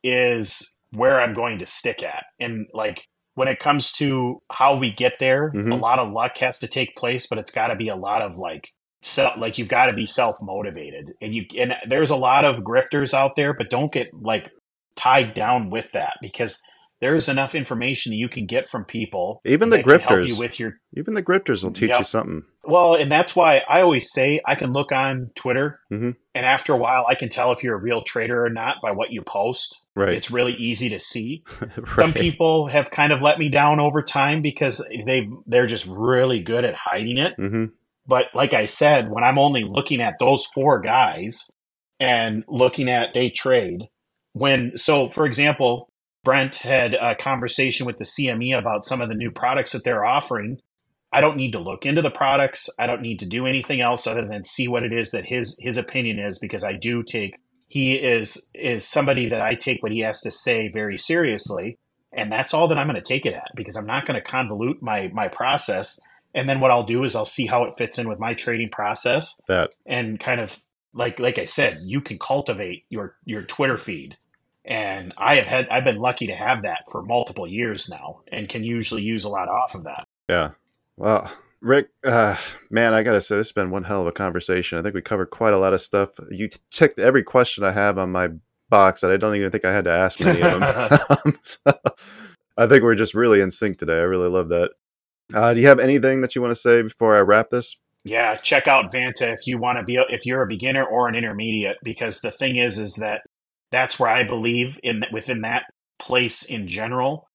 is where I'm going to stick at. And like, when it comes to how we get there, mm-hmm. a lot of luck has to take place, but it's got to be a lot of like So, like you've got to be self-motivated, and you and there's a lot of grifters out there, but don't get like tied down with that, because there's enough information that you can get from people. Even the that can help grifters, you with your, even the grifters will teach Yep. you something. well, and that's why I always say I can look on Twitter, Mhm. and after a while, I can tell if you're a real trader or not by what you post. Right. It's really easy to see. Right. Some people have kind of let me down over time because they they're just really good at hiding it. hmm But like I said, when I'm only looking at those four guys and looking at day trade, when so for example, Brent had a conversation with the C M E about some of the new products that they're offering. I don't need to look into the products. I don't need to do anything else other than see what it is that his his opinion is, because I do take he is is somebody that I take what he has to say very seriously, and that's all that I'm going to take it at, because I'm not going to convolute my my process. And then what I'll do is I'll see how it fits in with my trading process, That. and kind of like like I said, you can cultivate your your Twitter feed. And I have had I've been lucky to have that for multiple years now, and can usually use a lot off of that. Yeah. Well, Rick, uh, man, I got to say, this has been one hell of a conversation. I think we covered quite a lot of stuff. You checked every question I have on my box that I don't even think I had to ask many of them. So, I think we're just really in sync today. I really love that. Uh, do you have anything that you want to say before I wrap this? Yeah, check out Vanta if you want to be if you're a beginner or an intermediate, because the thing is is that that's where I believe in within that place in general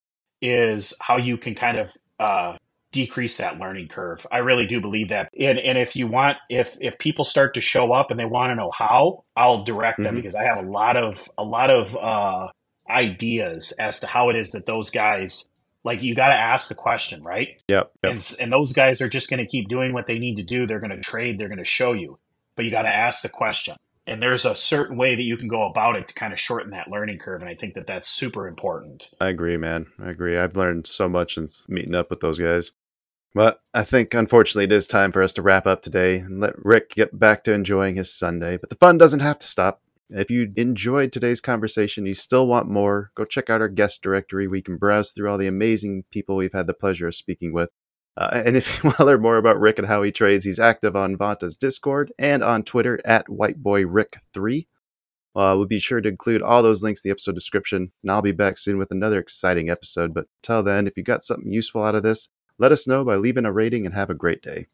is how you can kind of uh, decrease that learning curve. I really do believe that. And and if you want, if if people start to show up and they want to know how, I'll direct them, Mhm. because I have a lot of a lot of uh, ideas as to how it is that those guys, like, you got to ask the question, right? Yep. yep. And s- and those guys are just going to keep doing what they need to do. They're going to trade. They're going to show you, but you got to ask the question. And there's a certain way that you can go about it to kind of shorten that learning curve. And I think that that's super important. I agree, man. I agree. I've learned so much since meeting up with those guys. But I think, unfortunately, it is time for us to wrap up today and let Rick get back to enjoying his Sunday. But the fun doesn't have to stop. If you enjoyed today's conversation, you still want more, go check out our guest directory where you can browse through all the amazing people we've had the pleasure of speaking with. Uh, and if you want to learn more about Rick and how he trades, he's active on Vanta's Discord and on Twitter at whiteboyrick three. Uh, we'll be sure to include all those links in the episode description, and I'll be back soon with another exciting episode. But till then, if you got something useful out of this, let us know by leaving a rating, and have a great day.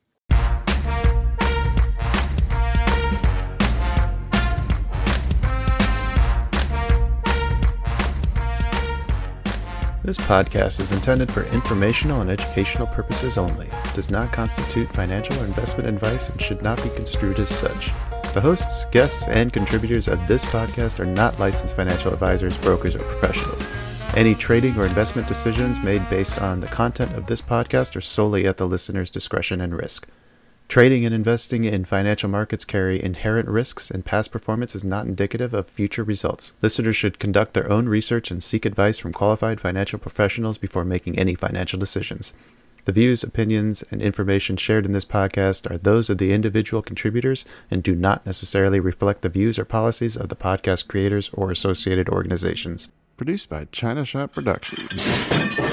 This podcast is intended for informational and educational purposes only. It does not constitute financial or investment advice and should not be construed as such. The hosts, guests, and contributors of this podcast are not licensed financial advisors, brokers, or professionals. Any trading or investment decisions made based on the content of this podcast are solely at the listener's discretion and risk. Trading and investing in financial markets carry inherent risks, and past performance is not indicative of future results. Listeners should conduct their own research and seek advice from qualified financial professionals before making any financial decisions. The views, opinions, and information shared in this podcast are those of the individual contributors and do not necessarily reflect the views or policies of the podcast creators or associated organizations. Produced by China Shop Productions.